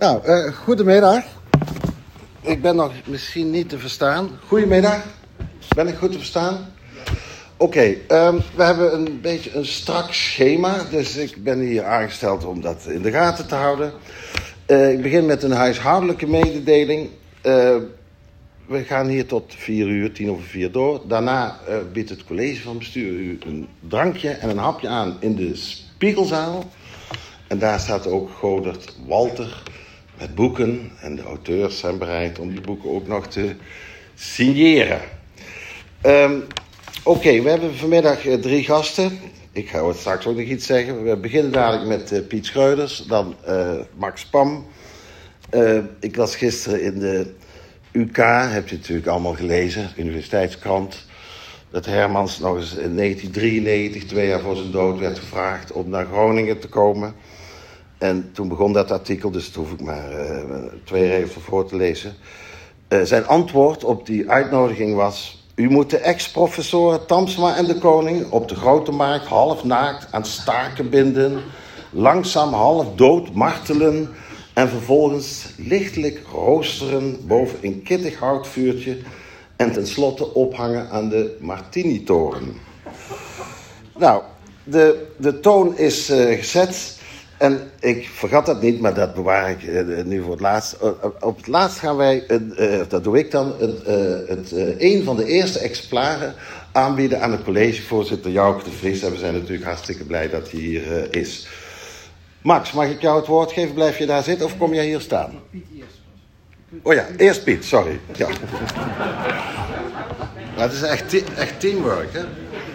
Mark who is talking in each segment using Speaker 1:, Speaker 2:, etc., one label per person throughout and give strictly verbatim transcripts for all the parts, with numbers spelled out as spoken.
Speaker 1: Nou, uh, goedemiddag. Ik ben nog misschien niet te verstaan. Goedemiddag. Ben ik goed te verstaan? Oké, okay, um, we hebben een beetje een strak schema. Dus ik ben hier aangesteld om dat in de gaten te houden. Uh, ik begin met een huishoudelijke mededeling. Uh, we gaan hier tot vier uur, tien over vier door. Daarna uh, biedt het college van bestuur u een drankje en een hapje aan in de Spiegelzaal. En daar staat ook Godert Walter met boeken. En de auteurs zijn bereid om die boeken ook nog te signeren. Um, Oké, okay, we hebben vanmiddag uh, drie gasten. Ik ga het straks ook nog iets zeggen. We beginnen dadelijk met uh, Piet Schreuders, dan uh, Max Pam. Uh, ik las gisteren in de U K, heb je natuurlijk allemaal gelezen, Universiteitskrant, dat Hermans nog eens in negentien drieënnegentig, twee jaar voor zijn dood, werd gevraagd om naar Groningen te komen. En toen begon dat artikel, dus daar hoef ik maar uh, twee regels voor te lezen. Uh, zijn antwoord op die uitnodiging was: u moet de ex-professoren Tamsma en de Koning op de Grote Markt half naakt aan staken binden, langzaam half dood martelen en vervolgens lichtelijk roosteren boven een kittig houtvuurtje en tenslotte ophangen aan de Martini-toren. Nou, de, de toon is uh, gezet. En ik vergat dat niet, maar dat bewaar ik uh, nu voor het laatst. Uh, op het laatst gaan wij, uh, uh, dat doe ik dan, uh, het, uh, een van de eerste exemplaren aanbieden aan de collegevoorzitter Jouke de Vries. En we zijn natuurlijk hartstikke blij dat hij hier uh, is. Max, mag ik jou het woord geven? Blijf je daar zitten of kom jij hier staan?
Speaker 2: Piet eerst.
Speaker 1: Oh ja, eerst Piet, sorry. Ja. Maar het is echt, te- echt teamwork, hè?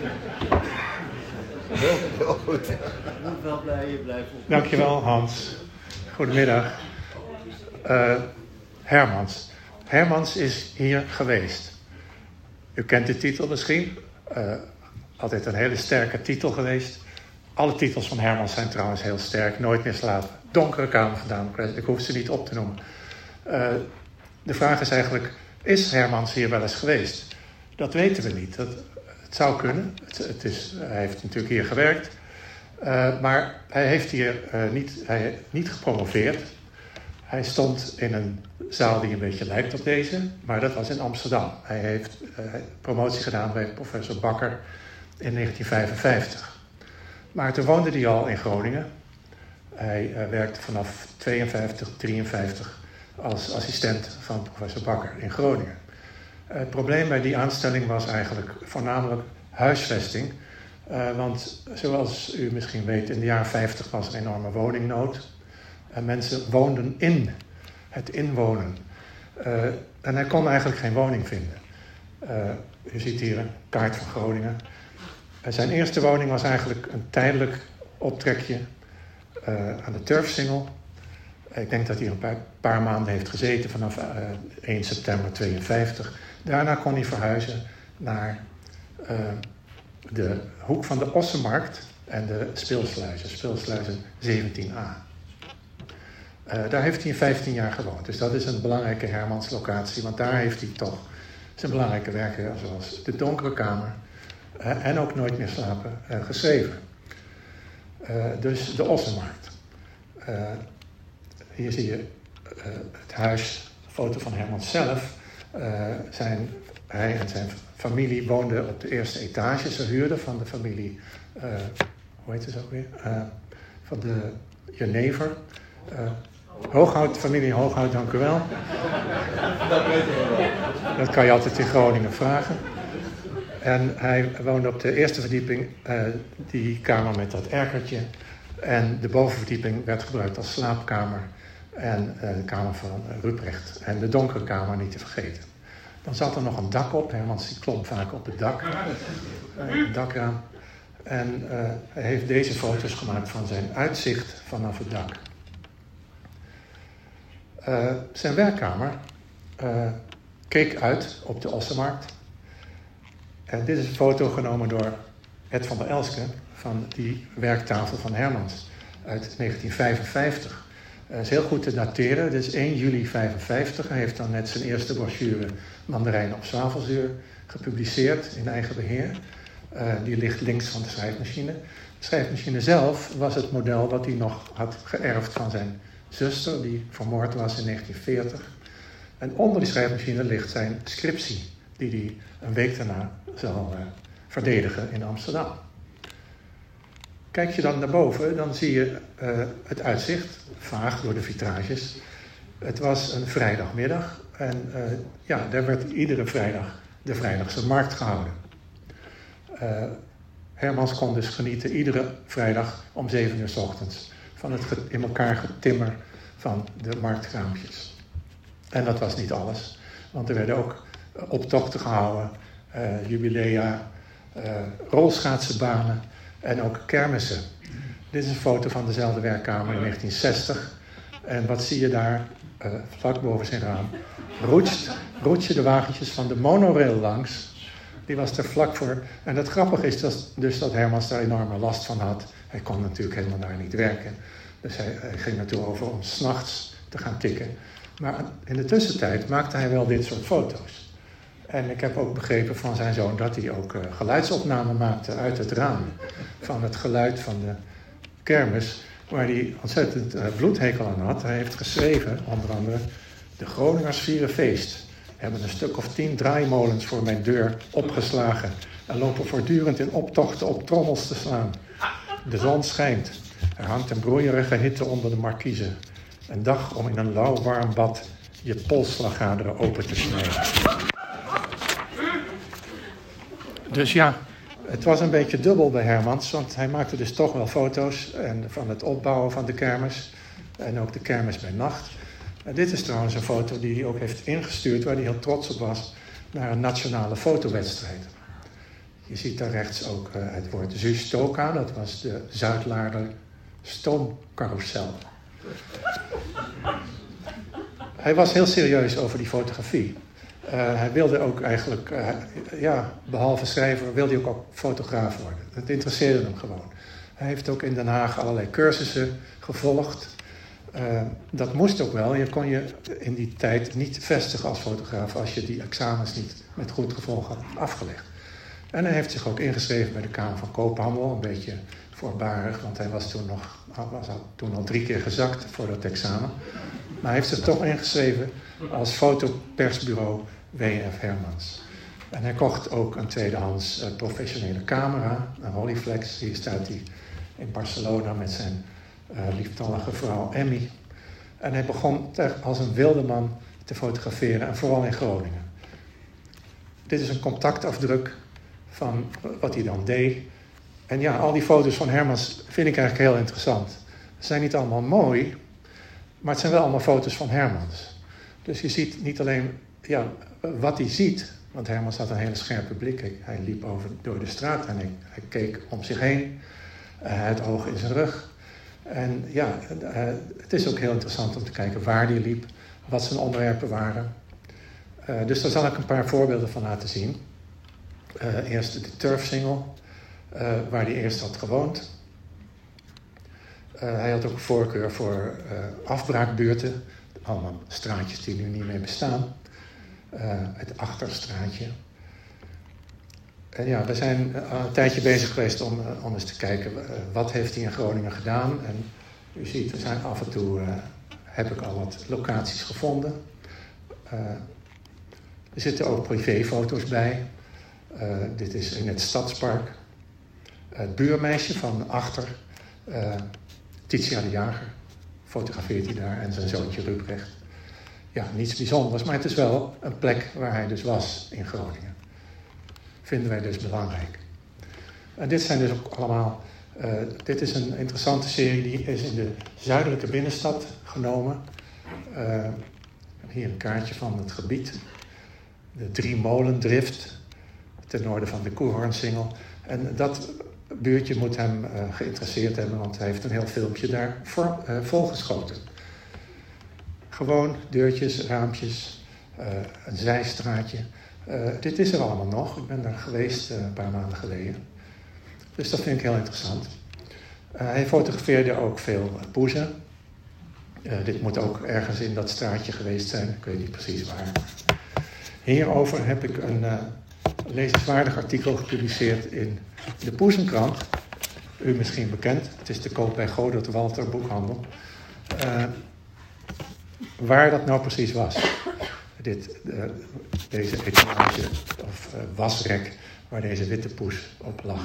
Speaker 1: Heel, heel goed.
Speaker 2: Je moet wel blijven blijven op.
Speaker 3: Dankjewel, Hans. Goedemiddag. Uh, Hermans. Hermans is hier geweest. U kent de titel misschien. Uh, altijd een hele sterke titel geweest. Alle titels van Hermans zijn trouwens heel sterk. Nooit meer slapen. Donkere Kamer van Damocles. Ik hoef ze niet op te noemen. Uh, de vraag is eigenlijk: is Hermans hier wel eens geweest? Dat weten we niet. Dat, het zou kunnen. Het, het is, hij heeft natuurlijk hier gewerkt. Uh, maar hij heeft hier uh, niet, hij, niet gepromoveerd. Hij stond in een zaal die een beetje lijkt op deze, maar dat was in Amsterdam. Hij heeft uh, promotie gedaan bij professor Bakker in negentien vijfenvijftig. Maar toen woonde hij al in Groningen. Hij uh, werkte vanaf tweeënvijftig, drieënvijftig als assistent van professor Bakker in Groningen. Uh, het probleem bij die aanstelling was eigenlijk voornamelijk huisvesting. Uh, want zoals u misschien weet, in de jaren vijftig was er een enorme woningnood. En mensen woonden in het inwonen. Uh, en hij kon eigenlijk geen woning vinden. Uh, u ziet hier een kaart van Groningen. Uh, zijn eerste woning was eigenlijk een tijdelijk optrekje uh, aan de Turfsingel. Uh, ik denk dat hij er een paar, paar maanden heeft gezeten vanaf uh, één september tweeënvijftig. Daarna kon hij verhuizen naar Uh, de hoek van de Ossenmarkt en de Speelsluizen, Speelsluizen zeventien a. Uh, daar heeft hij vijftien jaar gewoond. Dus dat is een belangrijke Hermans-locatie, want daar heeft hij toch zijn belangrijke werken, zoals De Donkere Kamer uh, en ook Nooit meer slapen, uh, geschreven. Uh, dus de Ossenmarkt. Uh, hier zie je uh, het huis, een foto van Hermans zelf. Uh, zijn, hij en zijn familie woonden op de eerste etage. Ze huurden van de familie, uh, hoe heet het ook weer? Uh, van de Jenever. Uh, Hooghout, familie Hooghout, dank u wel.
Speaker 2: Dat weten we wel.
Speaker 3: Dat kan je altijd in Groningen vragen. En hij woonde op de eerste verdieping, uh, die kamer met dat erkertje. En de bovenverdieping werd gebruikt als slaapkamer. En uh, de kamer van uh, Ruprecht. En de Donkere Kamer niet te vergeten. Dan zat er nog een dak op. Hermans die klom vaak op het dak. Uh, een dakraam. En uh, hij heeft deze foto's gemaakt van zijn uitzicht vanaf het dak. Uh, zijn werkkamer uh, keek uit op de Ossenmarkt. En dit is een foto genomen door Ed van der Elske van die werktafel van Hermans uit negentien vijfenvijftig. Dat is heel goed te dateren. Dit is één juli vijfenvijftig. Hij heeft dan net zijn eerste brochure Mandarijn op zwavelzuur gepubliceerd in eigen beheer. Uh, die ligt links van de schrijfmachine. De schrijfmachine zelf was het model wat hij nog had geërfd van zijn zuster die vermoord was in negentien veertig. En onder die schrijfmachine ligt zijn scriptie, die hij een week daarna zal uh, verdedigen in Amsterdam. Kijk je dan naar boven, dan zie je uh, het uitzicht, vaag door de vitrages. Het was een vrijdagmiddag en uh, ja, daar werd iedere vrijdag de vrijdagse markt gehouden. Uh, Hermans kon dus genieten iedere vrijdag om zeven uur 's ochtends van het in elkaar getimmer van de marktkraampjes. En dat was niet alles, want er werden ook optochten gehouden, uh, jubilea, uh, rolschaatsenbanen en ook kermissen. Dit is een foto van dezelfde werkkamer in negentien zestig. En wat zie je daar, uh, vlak boven zijn raam? Roetst, roets je de wagentjes van de monorail langs. Die was er vlak voor. En het grappige is dus, dus dat Hermans daar enorme last van had. Hij kon natuurlijk helemaal daar niet werken. Dus hij, hij ging naartoe over om 's nachts te gaan tikken. Maar in de tussentijd maakte hij wel dit soort foto's. En ik heb ook begrepen van zijn zoon dat hij ook uh, geluidsopnamen maakte uit het raam. Van het geluid van de kermis, waar hij ontzettend uh, bloedhekel aan had. Hij heeft geschreven, onder andere, de Groningers vieren feest. Hebben een stuk of tien draaimolens voor mijn deur opgeslagen en lopen voortdurend in optochten op trommels te slaan. De zon schijnt. Er hangt een broeierige hitte onder de markiezen. Een dag om in een lauw warm bad je polsslagaderen open te snijden. Dus ja, het was een beetje dubbel bij Hermans, want hij maakte dus toch wel foto's en van het opbouwen van de kermis en ook de kermis bij nacht. En dit is trouwens een foto die hij ook heeft ingestuurd, waar hij heel trots op was, naar een nationale fotowedstrijd. Je ziet daar rechts ook uh, het woord Zustoka, dat was de Zuidlaarder stoomcarousel. Hij was heel serieus over die fotografie. Uh, hij wilde ook eigenlijk, uh, ja, behalve schrijver, wilde hij ook, ook fotograaf worden. Het interesseerde hem gewoon. Hij heeft ook in Den Haag allerlei cursussen gevolgd. Uh, dat moest ook wel. Je kon je in die tijd niet vestigen als fotograaf als je die examens niet met goed gevolg had afgelegd. En hij heeft zich ook ingeschreven bij de Kamer van Koophandel, een beetje voorbarig, want hij was toen, nog, was al, toen al drie keer gezakt voor dat examen. Maar hij heeft zich toch ingeschreven als fotopersbureau W F Hermans. En hij kocht ook een tweedehands uh, professionele camera, een Rolleiflex. Hier staat hij in Barcelona met zijn uh, lieftallige vrouw Emmy. En hij begon als een wilde man te fotograferen, en vooral in Groningen. Dit is een contactafdruk van wat hij dan deed. En ja, al die foto's van Hermans vind ik eigenlijk heel interessant. Ze zijn niet allemaal mooi, maar het zijn wel allemaal foto's van Hermans. Dus je ziet niet alleen ja, wat hij ziet, want Hermans had een hele scherpe blik. Hij, hij liep over, door de straat en hij, hij keek om zich heen. Uh, het oog in zijn rug. En ja, uh, het is ook heel interessant om te kijken waar hij liep, wat zijn onderwerpen waren. Uh, dus daar zal ik een paar voorbeelden van laten zien. Uh, eerst de Turfsingel, uh, waar hij eerst had gewoond. Uh, hij had ook een voorkeur voor uh, afbraakbuurten. Allemaal straatjes die nu niet meer bestaan. Uh, het Achterstraatje. En ja, we zijn een tijdje bezig geweest om, uh, om eens te kijken uh, wat heeft hij in Groningen gedaan. En u ziet, er zijn af en toe, uh, heb ik al wat locaties gevonden. Uh, er zitten ook privéfoto's bij. Uh, dit is in het Stadspark. Het buurmeisje van achter, uh, Titia de Jager, fotografeert hij daar, en zijn zoontje Ruprecht. Ja, niets bijzonders, maar het is wel een plek waar hij dus was in Groningen. Vinden wij dus belangrijk. En dit zijn dus ook allemaal, uh, dit is een interessante serie, die is in de zuidelijke binnenstad genomen. Uh, hier een kaartje van het gebied. De Drie Molendrift, ten noorden van de Koehoornsingel. En dat buurtje moet hem uh, geïnteresseerd hebben, want hij heeft een heel filmpje daar voor, uh, volgeschoten. Gewoon deurtjes, raampjes, uh, een zijstraatje. Uh, dit is er allemaal nog. Ik ben daar geweest uh, een paar maanden geleden. Dus dat vind ik heel interessant. Uh, hij fotografeerde ook veel poezen. Uh, dit moet ook ergens in dat straatje geweest zijn. Ik weet niet precies waar. Hierover heb ik een uh, lezenswaardig artikel gepubliceerd in de Poezenkrant. U misschien bekend. Het is te koop bij Godert Walter Boekhandel. Uh, waar dat nou precies was. Dit, uh, deze etalage of uh, wasrek waar deze witte poes op lag.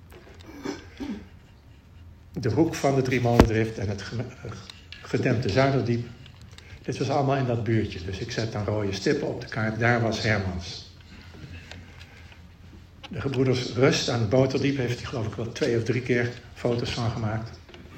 Speaker 3: De hoek van de Driemolendrift en het gedempte Zuiderdiep. Dit was allemaal in dat buurtje. Dus ik zet dan rode stippen op de kaart. Daar was Hermans. De gebroeders Rust aan het Boterdiep heeft hij geloof ik wel twee of drie keer foto's van gemaakt.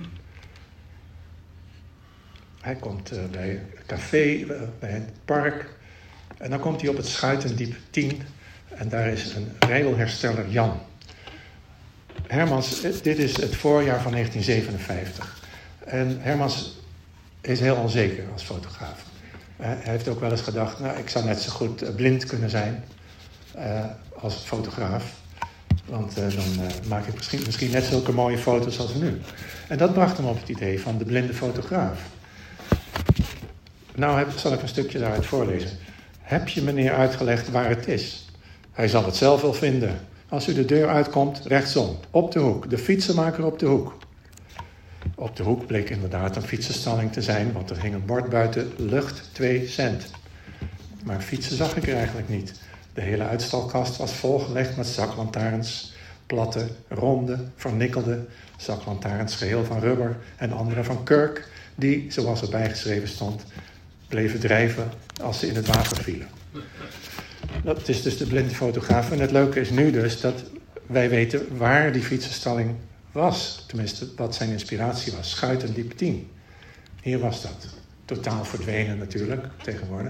Speaker 3: Hij komt uh, bij een café, uh, bij het park. En dan komt hij op het Schuitendiep tien. En daar is een rijdelhersteller Jan. Hermans, dit is het voorjaar van negentien zevenenvijftig. En Hermans is heel onzeker als fotograaf. Uh, hij heeft ook wel eens gedacht, nou, ik zou net zo goed uh, blind kunnen zijn uh, als fotograaf. Want uh, dan uh, maak ik misschien, misschien net zulke mooie foto's als nu. En dat bracht hem op het idee van de blinde fotograaf. Nou heb, zal ik een stukje daaruit voorlezen. Heb je meneer uitgelegd waar het is? Hij zal het zelf wel vinden. Als u de deur uitkomt, rechtsom, op de hoek. De fietsenmaker op de hoek. Op de hoek bleek inderdaad een fietsenstalling te zijn, want er hing een bord buiten, lucht twee cent. Maar fietsen zag ik er eigenlijk niet. De hele uitstalkast was volgelegd met zaklantaarns, platte, ronde, vernikkelde zaklantaarns, geheel van rubber en andere van kurk, die, zoals erbij geschreven stond, bleven drijven als ze in het water vielen. Dat is dus de blinde fotograaf. En het leuke is nu dus dat wij weten waar die fietsenstalling was. Tenminste, wat zijn inspiratie was. Schuitendiep tien. Hier was dat. Totaal verdwenen natuurlijk, tegenwoordig.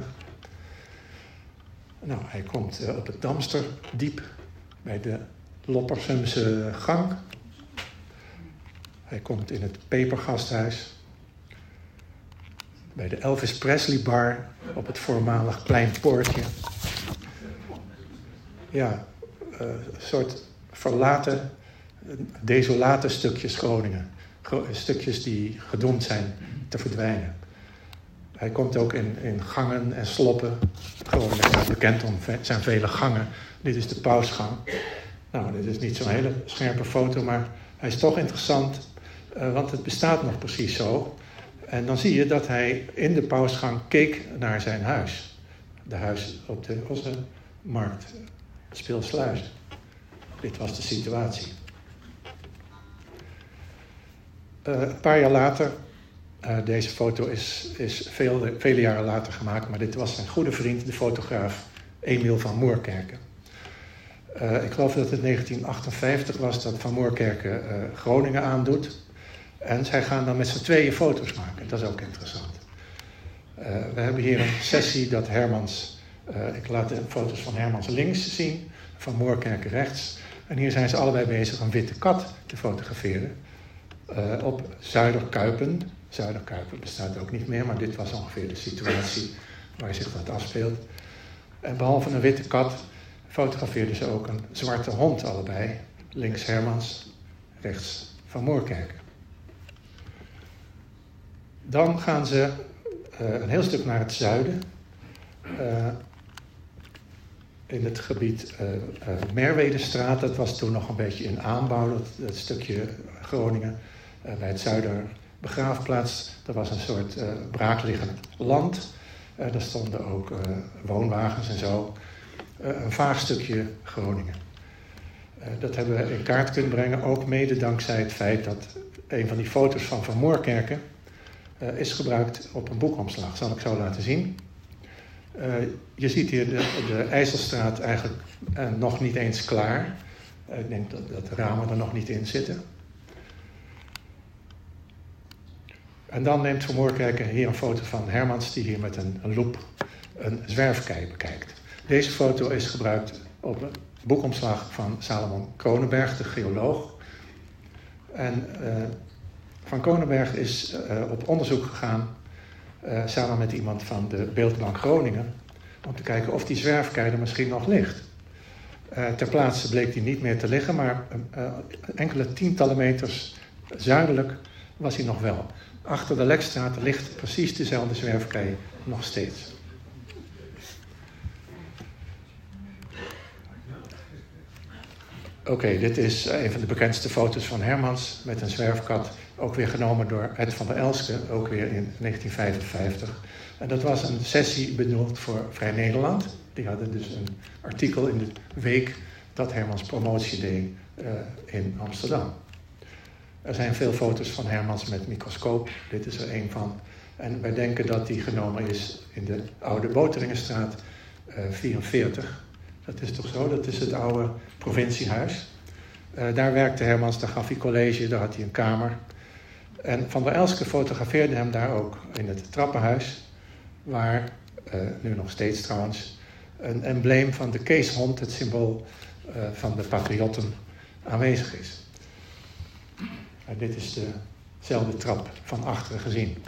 Speaker 3: Nou, hij komt uh, op het Damsterdiep bij de Loppersumse gang. Hij komt in het Pepergasthuis. Bij de Elvis Presley bar op het voormalig Klein Poortje. Ja, uh, een soort verlaten, desolate stukjes Groningen. Gro- stukjes die gedoemd zijn te verdwijnen. Hij komt ook in, in gangen en sloppen. Groningen is bekend om ve- zijn vele gangen. Dit is de Pausgang. Nou, dit is niet zo'n hele scherpe foto, maar hij is toch interessant. Uh, want het bestaat nog precies zo. En dan zie je dat hij in de Pausgang keek naar zijn huis. De huis op de Ossenmarkt, Speelsluis. Dit was de situatie. Uh, een paar jaar later, uh, deze foto is, is veel, vele jaren later gemaakt, maar dit was zijn goede vriend, de fotograaf Emiel van Moerkerke. Uh, ik geloof dat het negentien achtenvijftig was dat Van Moerkerke uh, Groningen aandoet. En zij gaan dan met z'n tweeën foto's maken. Dat is ook interessant. Uh, we hebben hier een sessie dat Hermans... Uh, ik laat de foto's van Hermans links zien, van Moerkerke rechts. En hier zijn ze allebei bezig een witte kat te fotograferen. Uh, op Zuiderkuipen. Zuiderkuipen bestaat ook niet meer, maar dit was ongeveer de situatie waar zich dat afspeelt. En behalve een witte kat fotografeerden ze ook een zwarte hond allebei. Links Hermans, rechts Van Moerkerke. Dan gaan ze uh, een heel stuk naar het zuiden. Uh, in het gebied uh, uh, Merwedestraat. Dat was toen nog een beetje in aanbouw, dat, dat stukje Groningen. Uh, bij het Zuiderbegraafplaats. Dat was een soort uh, braakliggend land. Uh, daar stonden ook uh, woonwagens en zo. Uh, een vaag stukje Groningen. Uh, dat hebben we in kaart kunnen brengen. Ook mede dankzij het feit dat een van die foto's van Van Moerkerke Uh, is gebruikt op een boekomslag. Zal ik zo laten zien. Uh, je ziet hier de, de IJsselstraat eigenlijk uh, nog niet eens klaar. Uh, ik denk dat, dat de ramen er nog niet in zitten. En dan neemt Van Moerkerke hier een foto van Hermans die hier met een, een loep een zwerfkei bekijkt. Deze foto is gebruikt op een boekomslag van Salomon Kronenberg, de geoloog. En uh, Van Kronenberg is uh, op onderzoek gegaan, uh, samen met iemand van de Beeldbank Groningen, om te kijken of die zwerfkei er misschien nog ligt. Uh, ter plaatse bleek die niet meer te liggen, maar uh, enkele tientallen meters zuidelijk was hij nog wel. Achter de Lekstraat ligt precies dezelfde zwerfkei nog steeds. Oké, okay, dit is een van de bekendste foto's van Hermans met een zwerfkat ook weer genomen door Ed van der Elske, ook weer in negentien vijfenvijftig. En dat was een sessie bedoeld voor Vrij Nederland. Die hadden dus een artikel in de week dat Hermans promotie deed uh, in Amsterdam. Er zijn veel foto's van Hermans met microscoop. Dit is er één van. En wij denken dat die genomen is in de oude Boteringenstraat uh, vierenveertig. Dat is toch zo? Dat is het oude provinciehuis. Uh, daar werkte Hermans, daar gaf hij college, daar had hij een kamer. En Van der Elske fotografeerde hem daar ook in het trappenhuis, waar, uh, nu nog steeds trouwens, een embleem van de Keeshond, het symbool uh, van de patriotten, aanwezig is. Uh, dit is dezelfde trap van achteren gezien.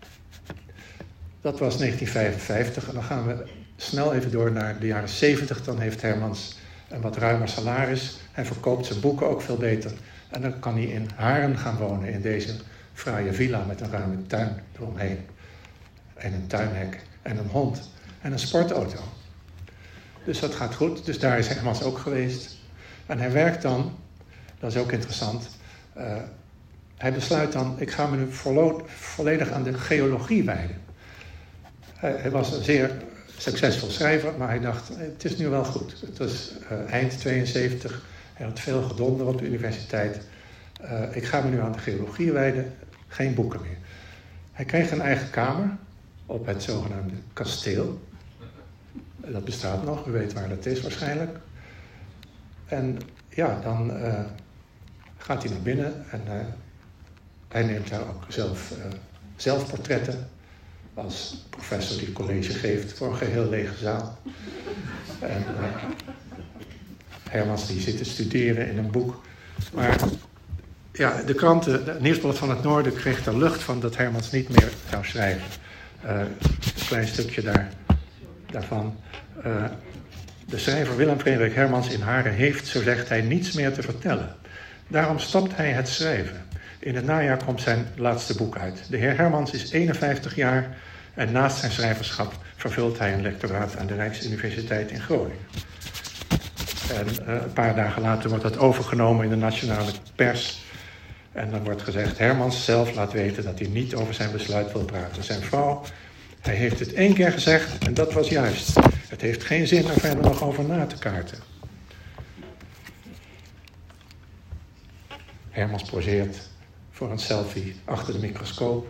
Speaker 3: Dat was negentien vijfenvijftig en dan gaan we snel even door naar de jaren zeventig. Dan heeft Hermans een wat ruimer salaris. Hij verkoopt zijn boeken ook veel beter. En dan kan hij in Haren gaan wonen, in deze fraaie villa met een ruime tuin eromheen. En een tuinhek en een hond en een sportauto. Dus dat gaat goed. Dus daar is Hermans ook geweest. En hij werkt dan, dat is ook interessant, uh, hij besluit dan, ik ga me nu verlo- volledig aan de geologie wijden. Hij, hij was een zeer succesvol schrijver, maar hij dacht, het is nu wel goed. Het was uh, eind tweeënzeventig, hij had veel gedonder op de universiteit. Uh, ik ga me nu aan de geologie wijden, geen boeken meer. Hij kreeg een eigen kamer op het zogenaamde kasteel. Dat bestaat nog, u weet waar dat is waarschijnlijk. En ja, dan uh, gaat hij naar binnen en uh, hij neemt daar ook zelf uh, zelfportretten. Als professor die college geeft voor een geheel lege zaal. En uh, Hermans die zit te studeren in een boek. Maar ja, de kranten, het Nieuwsblad van het Noorden kreeg er lucht van dat Hermans niet meer zou schrijven. Uh, een klein stukje daar, daarvan. Uh, de schrijver Willem Frederik Hermans in Haren heeft, zo zegt hij, niets meer te vertellen. Daarom stopt hij het schrijven. In het najaar komt zijn laatste boek uit. De heer Hermans is eenenvijftig jaar en naast zijn schrijverschap vervult hij een lectoraat aan de Rijksuniversiteit in Groningen. En uh, een paar dagen later wordt dat overgenomen in de nationale pers. En dan wordt gezegd, Hermans zelf laat weten dat hij niet over zijn besluit wil praten. Zijn vrouw, hij heeft het één keer gezegd en dat was juist. Het heeft geen zin er verder nog over na te kaarten. Hermans poseert voor een selfie achter de microscoop.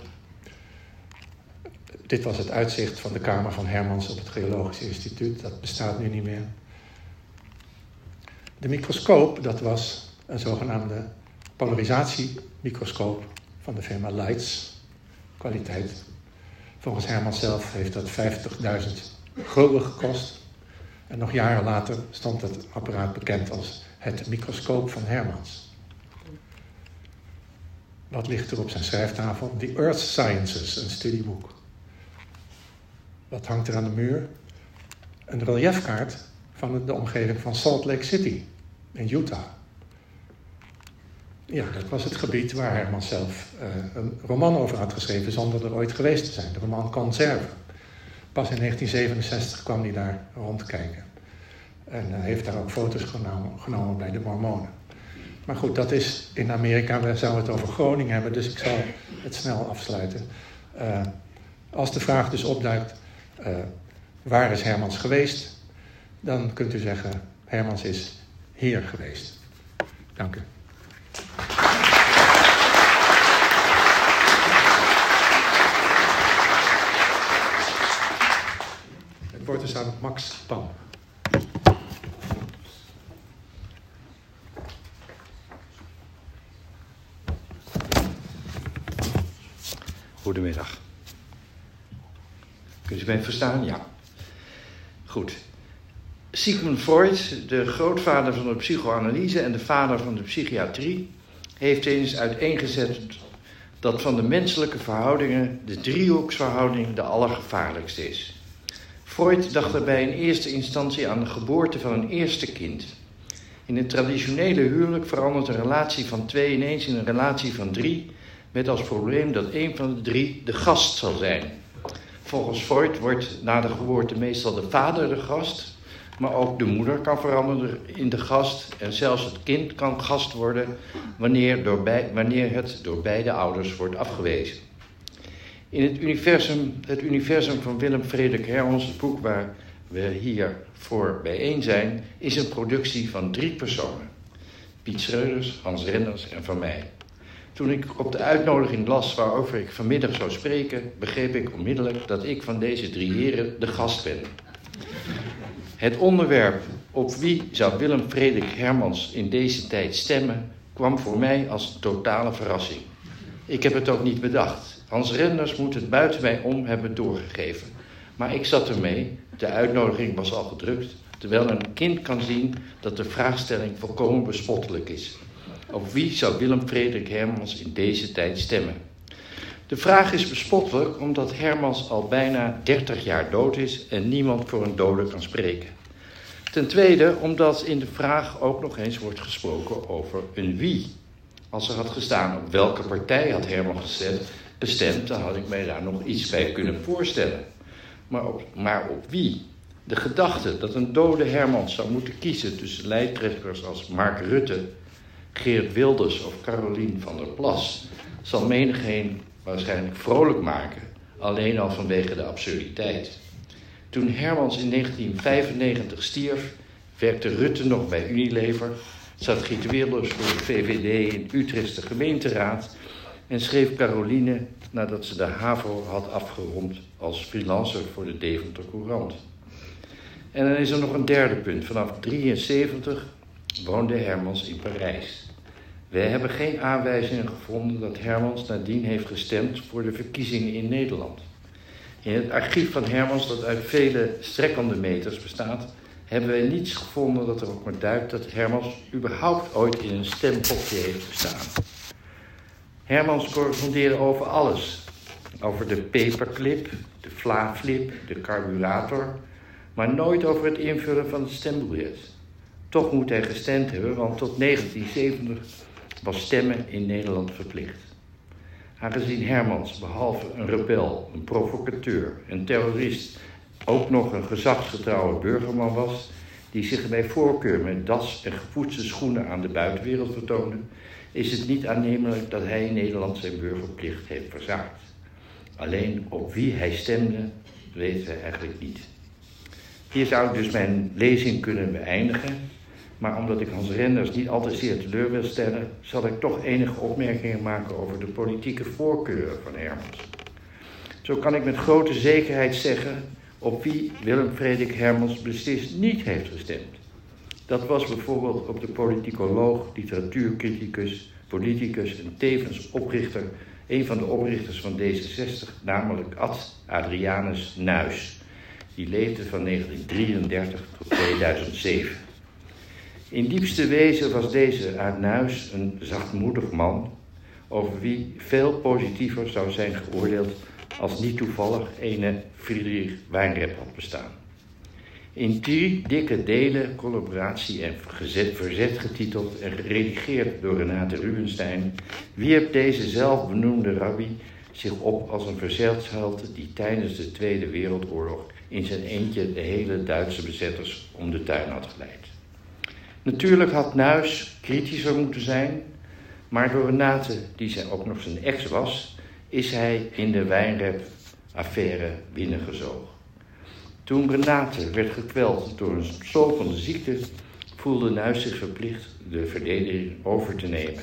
Speaker 3: Dit was het uitzicht van de kamer van Hermans op het Geologisch Instituut. Dat bestaat nu niet meer. De microscoop, dat was een zogenaamde polarisatiemicroscoop van de firma Leitz. Kwaliteit. Volgens Hermans zelf heeft dat vijftigduizend gulden gekost. En nog jaren later stond dat apparaat bekend als het microscoop van Hermans. Wat ligt er op zijn schrijftafel? The Earth Sciences, een studieboek. Wat hangt er aan de muur? Een reliefkaart van de omgeving van Salt Lake City in Utah. Ja, dat was het gebied waar Hermans zelf uh, een roman over had geschreven zonder er ooit geweest te zijn. De roman Conserve. Pas in negentien zevenenzestig kwam hij daar rondkijken. En uh, heeft daar ook foto's genomen, genomen bij de Mormonen. Maar goed, dat is in Amerika, we zouden het over Groningen hebben, dus ik zal het snel afsluiten. Uh, als de vraag dus opduikt, uh, waar is Hermans geweest? Dan kunt u zeggen, Hermans is hier geweest. Dank u. Het woord is aan Max Pan.
Speaker 4: Goedemiddag. Kunt u mij verstaan? Ja. Goed. Sigmund Freud, de grootvader van de psychoanalyse en de vader van de psychiatrie, heeft eens uiteengezet dat van de menselijke verhoudingen de driehoeksverhouding de allergevaarlijkste is. Freud dacht daarbij in eerste instantie aan de geboorte van een eerste kind. In het traditionele huwelijk verandert een relatie van twee ineens in een relatie van drie, met als probleem dat een van de drie de gast zal zijn. Volgens Freud wordt na de geboorte meestal de vader de gast, Maar ook de moeder kan veranderen in de gast en zelfs het kind kan gast worden wanneer, door bij, wanneer het door beide ouders wordt afgewezen. In het universum, het universum van Willem Frederik Hermans, het boek waar we hier voor bijeen zijn, is een productie van drie personen. Piet Schreuders, Hans Renders en van mij. Toen ik op de uitnodiging las waarover ik vanmiddag zou spreken, begreep ik onmiddellijk dat ik van deze drie heren de gast ben. Het onderwerp op wie zou Willem Frederik Hermans in deze tijd stemmen, kwam voor mij als een totale verrassing. Ik heb het ook niet bedacht. Hans Renders moet het buiten mij om hebben doorgegeven. Maar ik zat ermee, de uitnodiging was al gedrukt, terwijl een kind kan zien dat de vraagstelling volkomen bespottelijk is. Op wie zou Willem Frederik Hermans in deze tijd stemmen? De vraag is bespottelijk omdat Hermans al bijna dertig jaar dood is en niemand voor een dode kan spreken. Ten tweede omdat in de vraag ook nog eens wordt gesproken over een wie. Als er had gestaan op welke partij had Hermans gestemd, bestemd, dan had ik mij daar nog iets bij kunnen voorstellen. Maar op, maar op wie? De gedachte dat een dode Hermans zou moeten kiezen tussen lijsttrekkers als Mark Rutte, Geert Wilders of Carolien van der Plas zal menigeen waarschijnlijk vrolijk maken, alleen al vanwege de absurditeit. Toen Hermans in negentien vijfennegentig stierf, werkte Rutte nog bij Unilever, zat Geert Wilders voor de V V D in Utrechtse gemeenteraad en schreef Caroline nadat ze de HAVO had afgerond als freelancer voor de Deventer Courant. En dan is er nog een derde punt. Vanaf negentien drieënzeventig woonde Hermans in Parijs. Wij hebben geen aanwijzingen gevonden dat Hermans nadien heeft gestemd voor de verkiezingen in Nederland. In het archief van Hermans, dat uit vele strekkende meters bestaat, hebben wij niets gevonden dat erop maar duidt dat Hermans überhaupt ooit in een stempotje heeft gestaan. Hermans correspondeerde over alles. Over de paperclip, de Fla-flip, de carburator, maar nooit over het invullen van het stembiljet. Toch moet hij gestemd hebben, want tot negentien zeventig was stemmen in Nederland verplicht. Aangezien Hermans behalve een rebel, een provocateur, een terrorist, ook nog een gezagsgetrouwe burgerman was, die zich bij voorkeur met das en gepoetste schoenen aan de buitenwereld vertoonde, is het niet aannemelijk dat hij in Nederland zijn burgerplicht heeft verzaakt. Alleen op wie hij stemde, weten we eigenlijk niet. Hier zou ik dus mijn lezing kunnen beëindigen, maar omdat ik Hans Renders niet al te zeer teleur wil stellen, zal ik toch enige opmerkingen maken over de politieke voorkeuren van Hermans. Zo kan ik met grote zekerheid zeggen op wie Willem Frederik Hermans beslist niet heeft gestemd. Dat was bijvoorbeeld op de politicoloog, literatuurcriticus, politicus en tevens oprichter, een van de oprichters van D zesenzestig, namelijk Ad Adrianus Nuis. Die leefde van negentien drieëndertig tot tweeduizend zeven. In diepste wezen was deze Ad Nuis een zachtmoedig man, over wie veel positiever zou zijn geoordeeld als niet toevallig ene Friedrich Weinreb had bestaan. In drie dikke delen, collaboratie en verzet, verzet getiteld en geredigeerd door Renate Rubenstein, wierp deze zelfbenoemde rabbi zich op als een verzetshelte die tijdens de Tweede Wereldoorlog in zijn eentje de hele Duitse bezetters om de tuin had geleid. Natuurlijk had Nuis kritischer moeten zijn, maar door Renate, die zij ook nog zijn ex was, is hij in de Weinreb-affaire binnengezogen. Toen Renate werd gekweld door een slopende ziekte, voelde Nuis zich verplicht de verdediging over te nemen.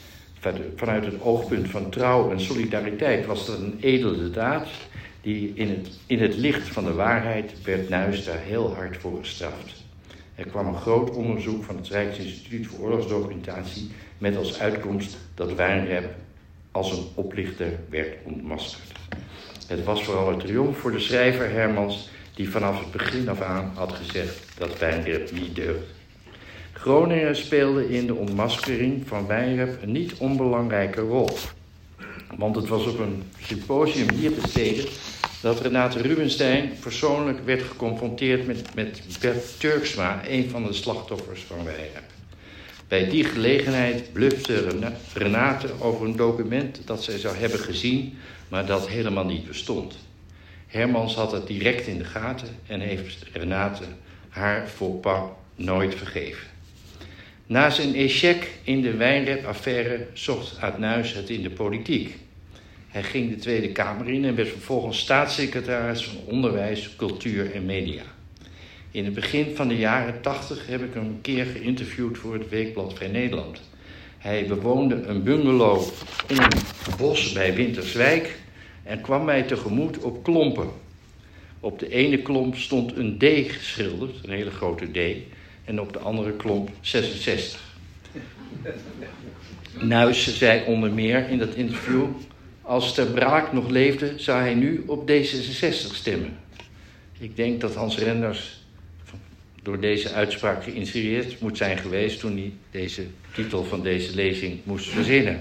Speaker 4: Vanuit het oogpunt van trouw en solidariteit was dat een edele daad, die in het, in het licht van de waarheid werd Nuis daar heel hard voor gestraft. Er kwam een groot onderzoek van het Rijksinstituut voor Oorlogsdocumentatie met als uitkomst dat Weinreb als een oplichter werd ontmaskerd. Het was vooral een triomf voor de schrijver Hermans, die vanaf het begin af aan had gezegd dat Weinreb niet deugt. Groningen speelde in de ontmaskering van Weinreb een niet onbelangrijke rol. Want het was op een symposium hier te steden dat Renate Rubenstein persoonlijk werd geconfronteerd met, met Bert Turksma, een van de slachtoffers van Weinreb. Bij die gelegenheid blufte Renate over een document dat zij zou hebben gezien, maar dat helemaal niet bestond. Hermans had het direct in de gaten en heeft Renate haar faux pas nooit vergeven. Na zijn échec in de wijnrepaffaire zocht Athenaeus het in de politiek. Hij ging de Tweede Kamer in en werd vervolgens staatssecretaris van Onderwijs, Cultuur en Media. In het begin van de jaren tachtig heb ik hem een keer geïnterviewd voor het Weekblad Vrij Nederland. Hij bewoonde een bungalow in een bos bij Winterswijk en kwam mij tegemoet op klompen. Op de ene klomp stond een D geschilderd, een hele grote D, en op de andere klomp zesenzestig. Nuis zei onder meer in dat interview: als Ter Braak nog leefde, zou hij nu op D zesenzestig stemmen. Ik denk dat Hans Renders door deze uitspraak geïnspireerd moet zijn geweest toen hij deze titel van deze lezing moest verzinnen.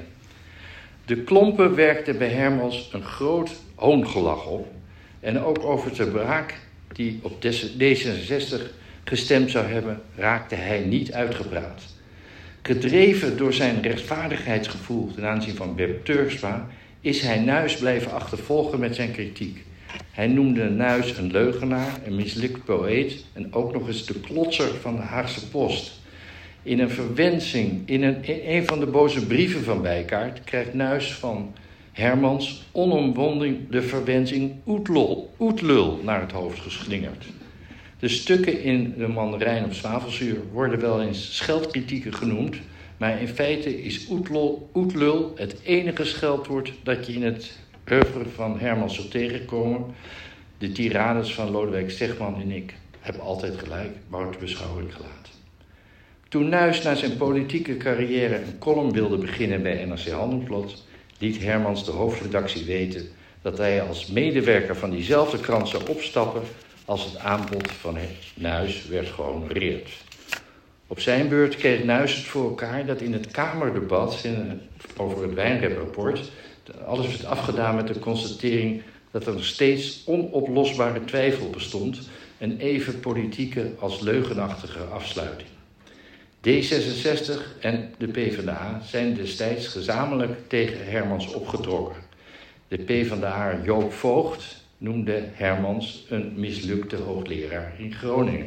Speaker 4: De klompen werkten bij Hermans een groot hoongelach op. En ook over Ter Braak, die op D zesenzestig gestemd zou hebben, raakte hij niet uitgepraat. Gedreven door zijn rechtvaardigheidsgevoel ten aanzien van Web Turksma is hij Nuis blijven achtervolgen met zijn kritiek. Hij noemde Nuis een leugenaar, een mislukt poëet en ook nog eens de klotser van de Haagse Post. In een verwensing, in een, in een van de boze brieven van Bijkaart krijgt Nuis van Hermans onomwonden de verwensing oetlul, oetlul naar het hoofd geslingerd. De stukken in de Mandarijn op zwavelzuur worden wel eens scheldkritieken genoemd, maar in feite is oetlul, oetlul het enige scheldwoord dat je in het oeuvre van Hermans zult tegenkomen. De tirades van Lodewijk Stegman en ik hebben altijd gelijk, maar ter beschouwing gelaten. Toen Nuis na zijn politieke carrière een column wilde beginnen bij N R C Handelsblad, liet Hermans de hoofdredactie weten dat hij als medewerker van diezelfde krant zou opstappen als het aanbod van Nuis werd gehonoreerd. Op zijn beurt kreeg Nuis het voor elkaar dat in het Kamerdebat over het wijnreprapport alles werd afgedaan met de constatering dat er nog steeds onoplosbare twijfel bestond en even politieke als leugenachtige afsluiting. D zesenzestig en de PvdA zijn destijds gezamenlijk tegen Hermans opgetrokken. De PvdA Joop Voogd noemde Hermans een mislukte hoogleraar in Groningen.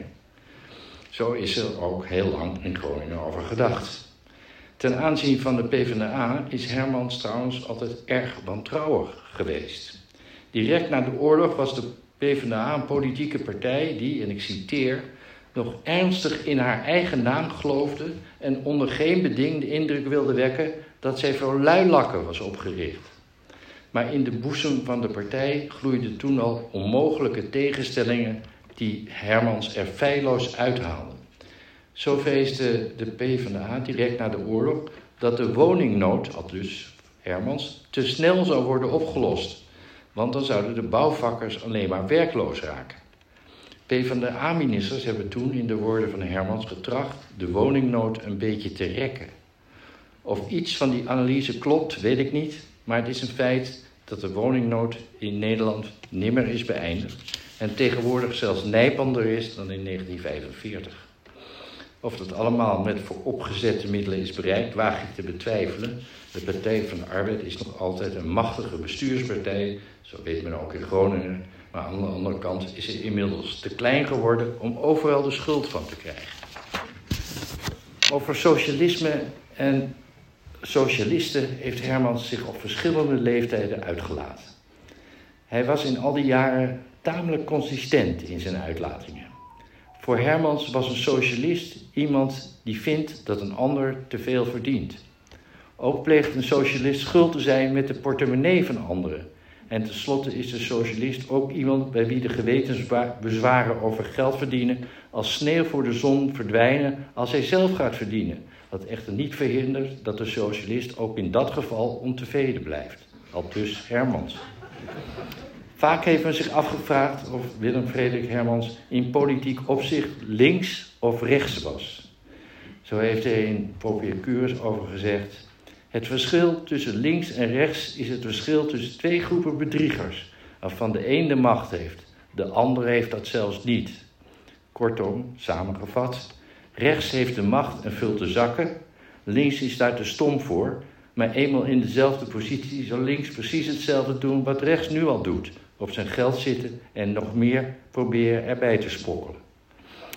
Speaker 4: Zo is er ook heel lang in Groningen over gedacht. Ten aanzien van de PvdA is Hermans trouwens altijd erg wantrouwig geweest. Direct na de oorlog was de PvdA een politieke partij die, en ik citeer, nog ernstig in haar eigen naam geloofde en onder geen beding de indruk wilde wekken dat zij voor luilakken was opgericht. Maar in de boezem van de partij gloeiden toen al onmogelijke tegenstellingen die Hermans er feilloos uithaalde. Zo vreesde de PvdA direct na de oorlog dat de woningnood, aldus Hermans, te snel zou worden opgelost. Want dan zouden de bouwvakkers alleen maar werkloos raken. PvdA-ministers hebben toen in de woorden van Hermans getracht de woningnood een beetje te rekken. Of iets van die analyse klopt, weet ik niet, maar het is een feit dat de woningnood in Nederland nimmer is beëindigd en tegenwoordig zelfs nijpender is dan in negentien vijfenveertig. Of dat allemaal met vooropgezette middelen is bereikt, waag ik te betwijfelen. De Partij van de Arbeid is nog altijd een machtige bestuurspartij, zo weet men ook in Groningen. Maar aan de andere kant is het inmiddels te klein geworden om overal de schuld van te krijgen. Over socialisme en socialisten heeft Hermans zich op verschillende leeftijden uitgelaten. Hij was in al die jaren tamelijk consistent in zijn uitlatingen. Voor Hermans was een socialist iemand die vindt dat een ander te veel verdient. Ook pleegt een socialist schuld te zijn met de portemonnee van anderen. En tenslotte is de socialist ook iemand bij wie de gewetensbezwaren over geld verdienen als sneeuw voor de zon verdwijnen als hij zelf gaat verdienen. Wat echter niet verhindert dat de socialist ook in dat geval ontevreden blijft. Aldus Hermans. Vaak heeft men zich afgevraagd of Willem Frederik Hermans in politiek opzicht links of rechts was. Zo heeft hij in Propiacurus over gezegd: het verschil tussen links en rechts is het verschil tussen twee groepen bedriegers, waarvan de een de macht heeft, de ander heeft dat zelfs niet. Kortom, samengevat, rechts heeft de macht en vult de zakken, links is daar te stom voor, maar eenmaal in dezelfde positie zal links precies hetzelfde doen wat rechts nu al doet, op zijn geld zitten en nog meer proberen erbij te sprokkelen.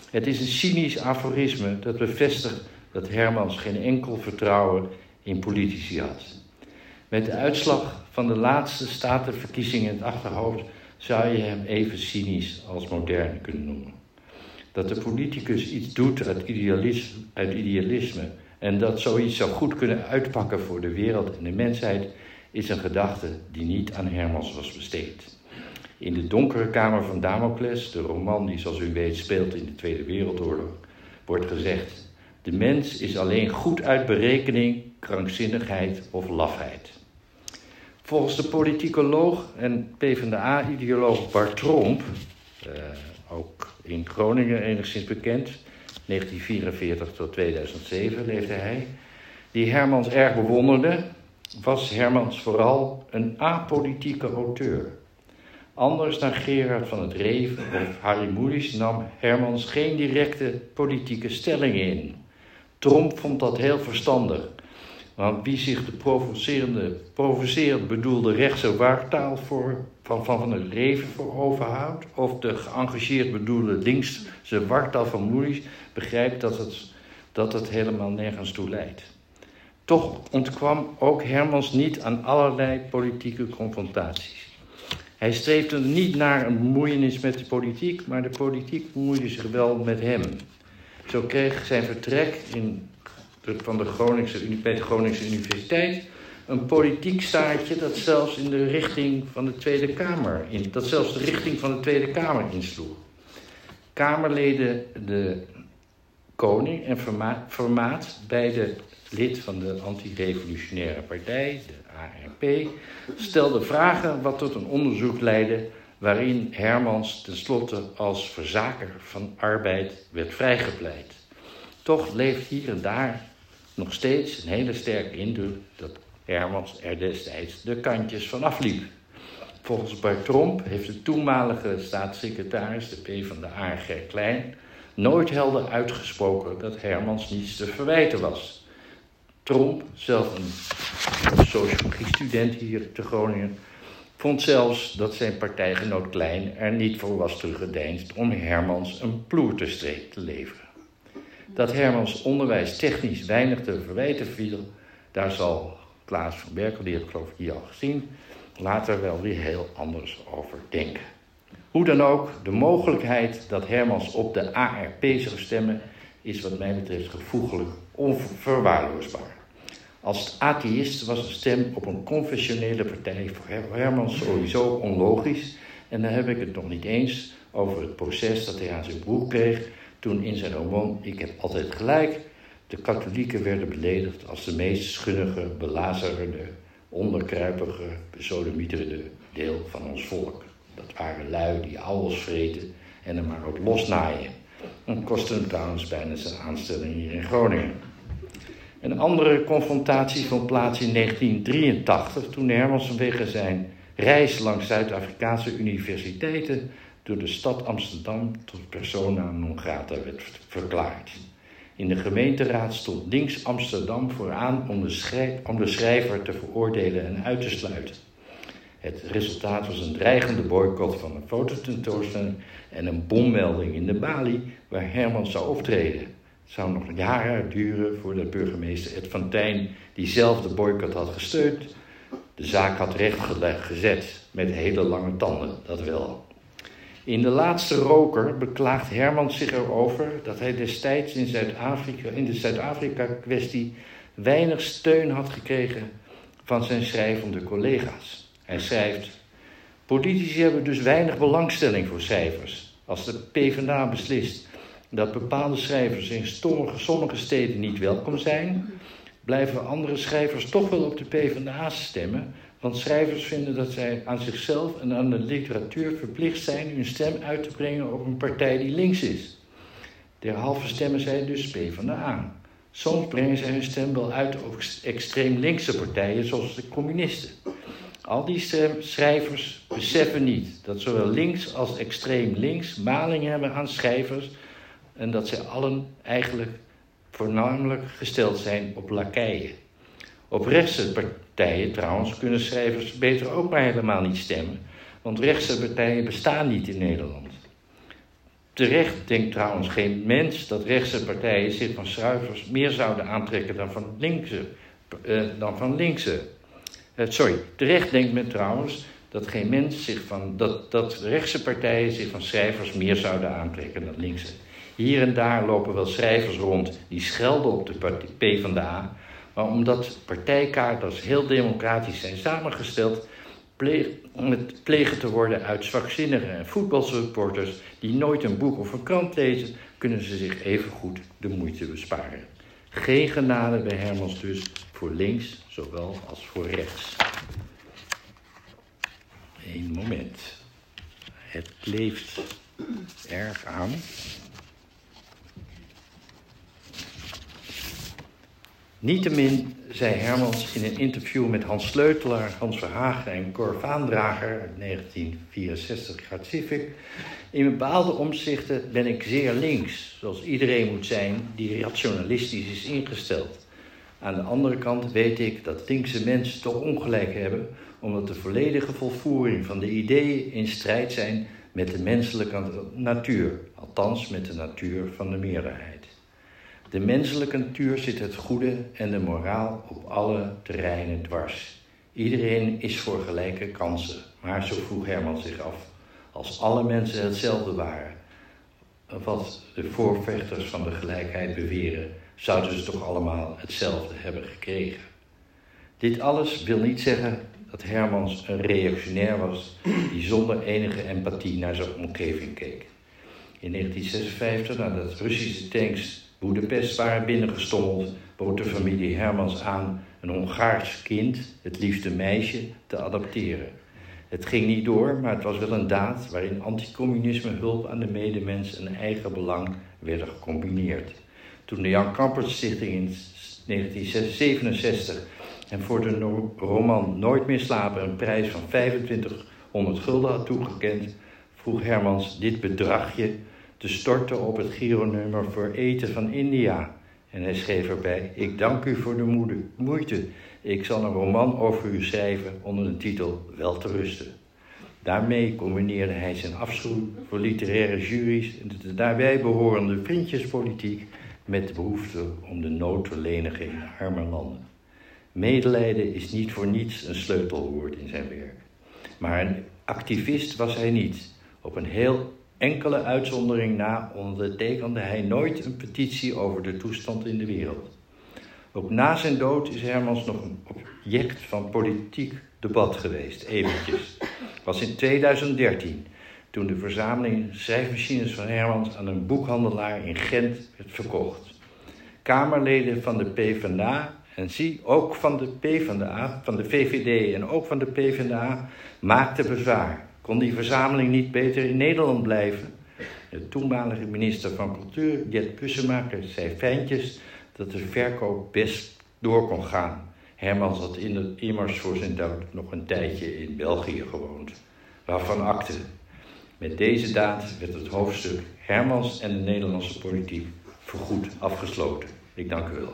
Speaker 4: Het is een cynisch aforisme dat bevestigt dat Hermans geen enkel vertrouwen in politici had. Met de uitslag van de laatste statenverkiezingen in het achterhoofd zou je hem even cynisch als modern kunnen noemen. Dat de politicus iets doet uit idealisme, uit idealisme en dat zoiets zou goed kunnen uitpakken voor de wereld en de mensheid, is een gedachte die niet aan Hermans was besteed. In De Donkere Kamer van Damocles, de roman die zoals u weet speelt in de Tweede Wereldoorlog, wordt gezegd: de mens is alleen goed uit berekening, krankzinnigheid of lafheid. Volgens de politicoloog en PvdA-ideoloog Bart Tromp, uh, ook in Groningen enigszins bekend, negentien vierenveertig tot tweeduizend zeven leefde hij, die Hermans erg bewonderde, was Hermans vooral een apolitieke auteur. Anders dan Gerard van het Reven of Harry Mulisch nam Hermans geen directe politieke stelling in. Tromp vond dat heel verstandig. Want wie zich de provocerende, provocerend bedoelde rechtse wartaal voor, van, van Van het Reven voor overhoudt, of de geëngageerd bedoelde linkse wartaal van Mulisch, begrijpt dat het, dat het helemaal nergens toe leidt. Toch ontkwam ook Hermans niet aan allerlei politieke confrontaties. Hij streefde niet naar een bemoeienis met de politiek, maar de politiek bemoeide zich wel met hem. Zo kreeg zijn vertrek in, van de Groningse, bij de Groningse Universiteit een politiek staartje dat zelfs in de richting van de Tweede Kamer, in, dat zelfs de richting van de Tweede Kamer insloeg. Kamerleden de Koning en Vermaat, Vermaat beide lid van de anti-revolutionaire partij, de A R P, stelde vragen wat tot een onderzoek leidde waarin Hermans tenslotte als verzaker van arbeid werd vrijgepleit. Toch leeft hier en daar nog steeds een hele sterke indruk dat Hermans er destijds de kantjes van afliep. Volgens Bart Tromp heeft de toenmalige staatssecretaris, de PvdA Ger Klein, nooit helder uitgesproken dat Hermans niets te verwijten was. Tromp, zelf een sociologiestudent hier te Groningen, vond zelfs dat zijn partijgenoot Klein er niet voor was teruggedeinsd om Hermans een ploerterstreep te leveren. Dat Hermans onderwijstechnisch weinig te verwijten viel, daar zal Klaas van Berkel, die heb ik geloof ik hier al gezien, later wel weer heel anders over denken. Hoe dan ook, de mogelijkheid dat Hermans op de A R P zou stemmen is wat mij betreft gevoeglijk onverwaarloosbaar. Als atheïst was een stem op een confessionele partij voor Hermans sowieso onlogisch. En dan heb ik het nog niet eens over het proces dat hij aan zijn broek kreeg toen in zijn roman Ik heb altijd gelijk de katholieken werden beledigd als de meest schunnige, belazerde, onderkruipige, besodemieterde deel van ons volk. Dat waren lui die ouwels vreten en er maar op losnaaien. Dat kostte hem trouwens bijna zijn aanstelling hier in Groningen. Een andere confrontatie vond plaats in negentien drieëntachtig... toen Hermans vanwege zijn reis langs Zuid-Afrikaanse universiteiten door de stad Amsterdam tot persona non grata werd verklaard. In de gemeenteraad stond links Amsterdam vooraan om de, schrij- om de schrijver te veroordelen en uit te sluiten. Het resultaat was een dreigende boycott van een fototentoonstelling en een bommelding in de balie waar Hermans zou optreden. Het zou nog jaren duren voordat burgemeester Ed van Tijn, die zelf de boycott had gesteund, de zaak had rechtgelegd gezet met hele lange tanden, dat wel. In de laatste roker beklaagt Hermans zich erover dat hij destijds in Zuid-Afrika, in de Zuid-Afrika-kwestie weinig steun had gekregen van zijn schrijvende collega's. Hij schrijft: politici hebben dus weinig belangstelling voor cijfers. Als de PvdA beslist dat bepaalde schrijvers in sommige, sommige steden niet welkom zijn, blijven andere schrijvers toch wel op de PvdA stemmen, want schrijvers vinden dat zij aan zichzelf en aan de literatuur verplicht zijn hun stem uit te brengen op een partij die links is. Derhalve stemmen zij dus PvdA. Soms brengen zij hun stem wel uit op extreem linkse partijen zoals de communisten. Al die schrijvers beseffen niet dat zowel links als extreem links maling hebben aan schrijvers en dat zij allen eigenlijk voornamelijk gesteld zijn op lakeien. Op rechtse partijen trouwens kunnen schrijvers beter ook maar helemaal niet stemmen, want rechtse partijen bestaan niet in Nederland. Terecht denkt trouwens geen mens dat rechtse partijen zich van schrijvers meer zouden aantrekken dan van linkse. Uh, dan van linkse. Uh, sorry, terecht denkt men trouwens dat geen mens zich van dat, dat rechtse partijen zich van schrijvers meer zouden aantrekken dan linkse. Hier en daar lopen wel schrijvers rond die schelden op de PvdA, maar omdat partijkaders heel democratisch zijn samengesteld, pleeg, met plegen te worden uit zwakzinnigen en voetbalsupporters die nooit een boek of een krant lezen, kunnen ze zich evengoed de moeite besparen. Geen genade bij Hermans dus, voor links zowel als voor rechts. Eén moment. Het leeft erg aan. Niettemin zei Hermans in een interview met Hans Sleutelaar, Hans Verhagen en Cor Vaandrager uit negentien vierenzestig uit Civic: in bepaalde opzichten ben ik zeer links, zoals iedereen moet zijn die rationalistisch is ingesteld. Aan de andere kant weet ik dat linkse mensen toch ongelijk hebben, omdat de volledige volvoering van de ideeën in strijd zijn met de menselijke natuur, althans met de natuur van de meerderheid. De menselijke natuur zit het goede en de moraal op alle terreinen dwars. Iedereen is voor gelijke kansen, maar zo vroeg Hermans zich af, als alle mensen hetzelfde waren, wat de voorvechters van de gelijkheid beweren, zouden ze toch allemaal hetzelfde hebben gekregen. Dit alles wil niet zeggen dat Hermans een reactionair was die zonder enige empathie naar zijn omgeving keek. In negentien zesenvijftig, nadat Russische tanks Boedapest waren binnengestommeld, bood de familie Hermans aan een Hongaars kind, het liefst een meisje, te adopteren. Het ging niet door, maar het was wel een daad waarin anticommunisme, hulp aan de medemens en eigen belang werden gecombineerd. Toen de Jan Kampert Stichting in negentien zevenenzestig en voor de roman Nooit meer slapen een prijs van vijfentwintighonderd gulden had toegekend, vroeg Hermans dit bedragje te storten op het gironummer voor eten van India. En hij schreef erbij: ik dank u voor de moeite. Ik zal een roman over u schrijven onder de titel Welterusten. Daarmee combineerde hij zijn afschuw voor literaire juries en de daarbij behorende vriendjespolitiek met de behoefte om de nood te lenigen in arme landen. Medelijden is niet voor niets een sleutelwoord in zijn werk. Maar een activist was hij niet. Op een heel enkele uitzondering na ondertekende hij nooit een petitie over de toestand in de wereld. Ook na zijn dood is Hermans nog een object van politiek debat geweest, eventjes. Was in tweeduizend dertien, toen de verzameling schrijfmachines van Hermans aan een boekhandelaar in Gent werd verkocht. Kamerleden van de PvdA en zie ook van de PvdA, van de V V D en ook van de PvdA maakten bezwaar. Kon die verzameling niet beter in Nederland blijven? De toenmalige minister van Cultuur, Jet Bussemaker, zei fijntjes dat de verkoop best door kon gaan. Hermans had immers voor zijn dood nog een tijdje in België gewoond. Waarvan akte. Met deze daad werd het hoofdstuk Hermans en de Nederlandse politiek voorgoed afgesloten. Ik dank u wel.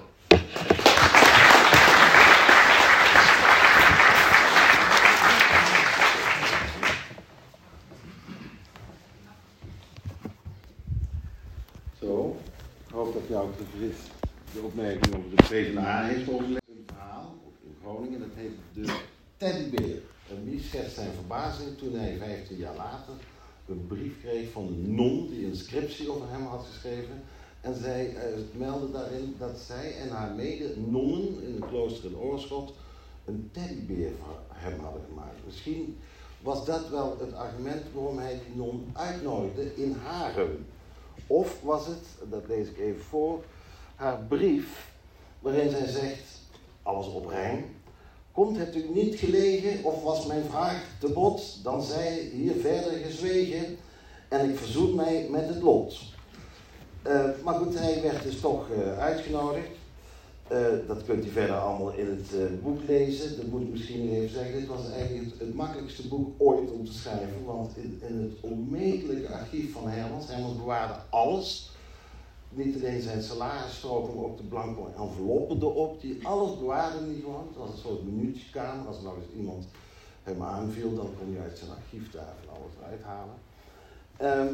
Speaker 1: Zo, ik hoop dat jou tevreden de opmerking over de PvdA heeft overlegd. Een verhaal in Groningen, dat heet De Teddybeer. En wie schetst zijn verbazing toen hij vijftien jaar later een brief kreeg van een non die een scriptie over hem had geschreven. En zij uh, meldde daarin dat zij en haar mede-nonnen in een klooster in Oorschot een teddybeer voor hem hadden gemaakt. Misschien was dat wel het argument waarom hij die non uitnodigde in Haren. Of was het, dat lees ik even voor, haar brief waarin zij zegt, alles op rijm: komt het u niet gelegen of was mijn vraag te bot, dan zij hier verder gezwegen en ik verzoen mij met het lot. Uh, maar goed, hij werd dus toch uh, uitgenodigd. Uh, dat kunt u verder allemaal in het uh, boek lezen. Dat moet ik misschien even zeggen. Dit was eigenlijk het, het makkelijkste boek ooit om te schrijven. Want in, in het onmetelijke archief van Hermans, Hermans bewaarde alles. Niet alleen zijn salarisstrook, maar ook de blanco enveloppen erop. Die alles bewaarde hij gewoon. Het was een soort minutiekamer. Als er nou eens iemand hem aanviel, dan kon hij uit zijn archief daar van alles eruit halen. Um,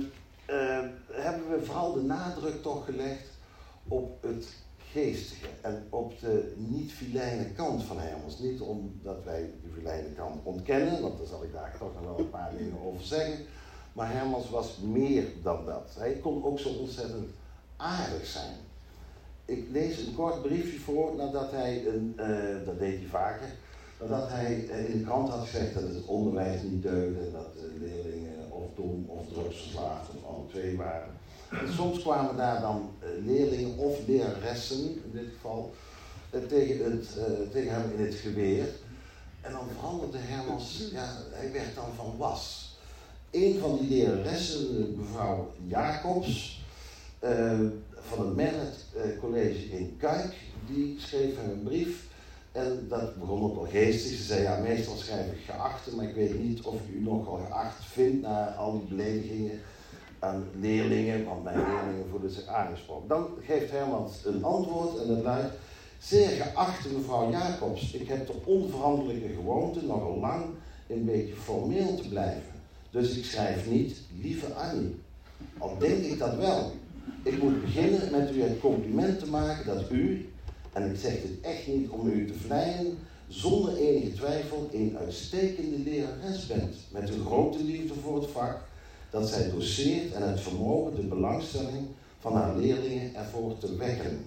Speaker 1: uh, hebben we vooral de nadruk toch gelegd op het geestige en op de niet-filijne kant van Hermans. Niet omdat wij de filijne kant ontkennen, want daar zal ik daar toch nog wel een paar dingen over zeggen. Maar Hermans was meer dan dat. Hij kon ook zo ontzettend aardig zijn. Ik lees een kort briefje voor nadat hij, een, uh, dat deed hij vaker, nadat hij in de krant had gezegd dat het onderwijs niet deugde, dat de leerlingen of dom of drugsverslaafd of alle twee waren. En soms kwamen daar dan uh, leerlingen of leraressen, in dit geval, uh, tegen, het, uh, tegen hem in het geweer. En dan veranderde Hermans, ja, hij werd dan van was. Een van die leraressen, mevrouw Jacobs, uh, van het Merlet uh, College in Kuik, die schreef hem een brief. En dat begon ook wel geestig. Ze zei, ja, meestal schrijf ik geachte, maar ik weet niet of ik u nogal geacht vind na al die beledigingen aan leerlingen, want mijn leerlingen voelen zich aangesproken. Dan geeft Hermans een antwoord en dat luidt: zeer geachte mevrouw Jacobs, ik heb de onveranderlijke gewoonte nogal lang een beetje formeel te blijven. Dus ik schrijf niet, lieve Annie. Al denk ik dat wel. Ik moet beginnen met u het compliment te maken dat u, en ik zeg dit echt niet om u te vleien, zonder enige twijfel een uitstekende lerares bent, met een grote liefde voor het vak, dat zij doseert en het vermogen de belangstelling van haar leerlingen ervoor te wekken.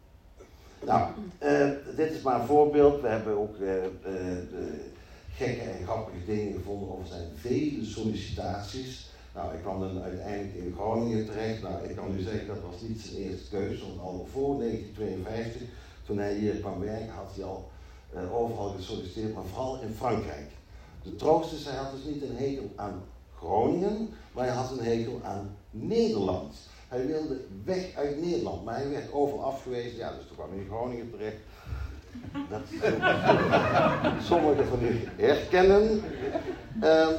Speaker 1: Nou, uh, dit is maar een voorbeeld. We hebben ook uh, uh, de gekke en grappige dingen gevonden over zijn vele sollicitaties. Nou, ik kwam dan uiteindelijk in Groningen terecht. Nou, ik kan u zeggen, dat was niet zijn eerste keuze, want al voor negentien tweeënvijftig, toen hij hier kwam werken, had hij al uh, overal gesolliciteerd, maar vooral in Frankrijk. De troost is, hij had dus niet een hekel aan Groningen, maar hij had een hekel aan Nederland. Hij wilde weg uit Nederland, maar hij werd overal afgewezen. Ja, dus toen kwam hij in Groningen terecht. Dat sommigen van u herkennen. Um,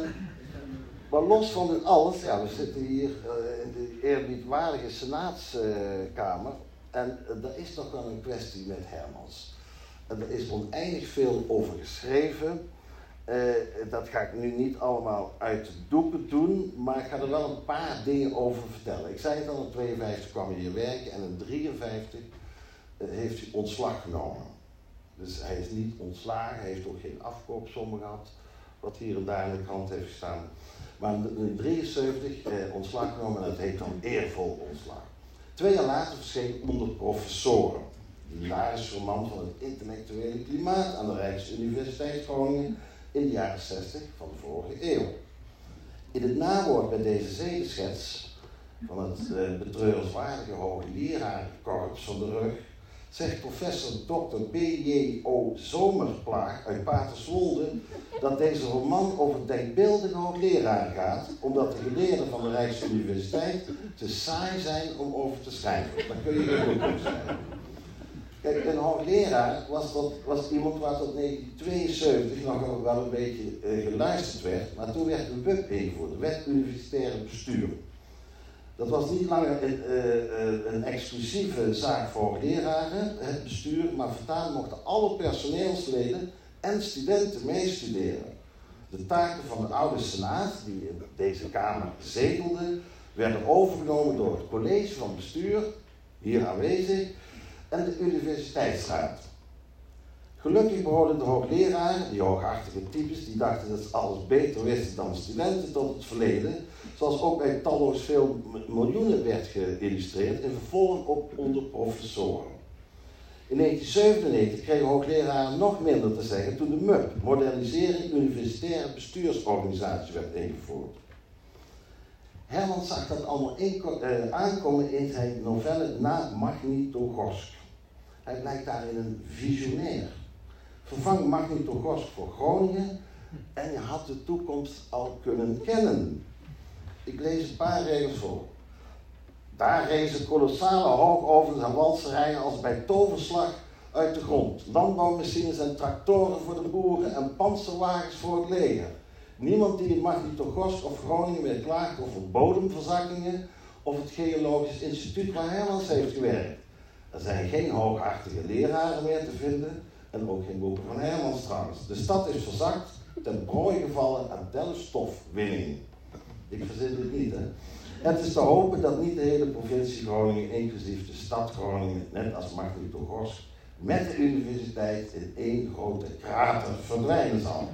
Speaker 1: maar los van dit alles, ja, we zitten hier uh, in de eerbiedwaardige senaatskamer. Uh, en uh, er is toch wel een kwestie met Hermans. En er is oneindig veel over geschreven. Uh, dat ga ik nu niet allemaal uit de doeken doen, maar ik ga er wel een paar dingen over vertellen. Ik zei het al, in tweeënvijftig kwam hij hier werken en in drieënvijftig uh, heeft hij ontslag genomen. Dus hij is niet ontslagen, hij heeft ook geen afkoopsom gehad, wat hier en daar in de krant heeft gestaan. Maar in drieënzeventig uh, ontslag genomen en dat heet dan eervol ontslag. Twee jaar later verscheen Onder Professoren, de hilarische roman van het intellectuele klimaat aan de Rijksuniversiteit Groningen in de jaren zestig van de vorige eeuw. In het nawoord bij deze zedenschets van het uh, betreurenswaardige hooglerarenkorps van de rug zegt professor dokter B J O Zomerplaag uit Paterswolde dat deze roman over denkbeeldige hoogleraren gaat, omdat de geleerden van de Rijksuniversiteit te saai zijn om over te schrijven. Daar kun je heel goed op schrijven. Kijk, een hoogleraar was, tot, was iemand waar tot negentien tweeënzeventig nog wel een beetje uh, geluisterd werd, maar toen werd de W U B ingevoerd, de Wet Universitaire Bestuur. Dat was niet langer een, uh, een exclusieve zaak voor hoogleraren, het bestuur, maar voortaan mochten alle personeelsleden en studenten meestuderen. De taken van de oude senaat, die in deze kamer zetelde, werden overgenomen door het college van bestuur, hier aanwezig, en de universiteitsraad. Gelukkig behoorden de hoogleraren, die hooghartige types, die dachten dat ze alles beter wisten dan studenten tot het verleden, zoals ook bij talloos veel miljoenen werd geïllustreerd, in vervolg op Onder Professoren. In negentien zevenennegentig kregen hoogleraren nog minder te zeggen toen de M U B, Modernisering Universitaire Bestuursorganisatie, werd ingevoerd. Hermans zag dat allemaal inko- uh, aankomen in zijn novelle Na Magnitogorsk. Hij blijkt daarin een visionair. Vervang Magnitogorsk voor Groningen en je had de toekomst al kunnen kennen. Ik lees een paar regels voor. Daar rezen kolossale hoogovens en walserijen als bij toverslag uit de grond. Landbouwmachines en tractoren voor de boeren en panzerwagens voor het leger. Niemand die in Magnitogorsk of Groningen meer klaagt over bodemverzakkingen of het Geologisch Instituut waar Hermans heeft gewerkt. Er zijn geen hooghartige leraren meer te vinden en ook geen boeken van Hermans trouwens. De stad is verzakt, ten prooi gevallen aan delfstofwinning. Ik verzin dit niet, hè. Het is te hopen dat niet de hele provincie Groningen, inclusief de stad Groningen, net als Maagdenburg-Horst, met de universiteit in één grote krater verdwijnen zal.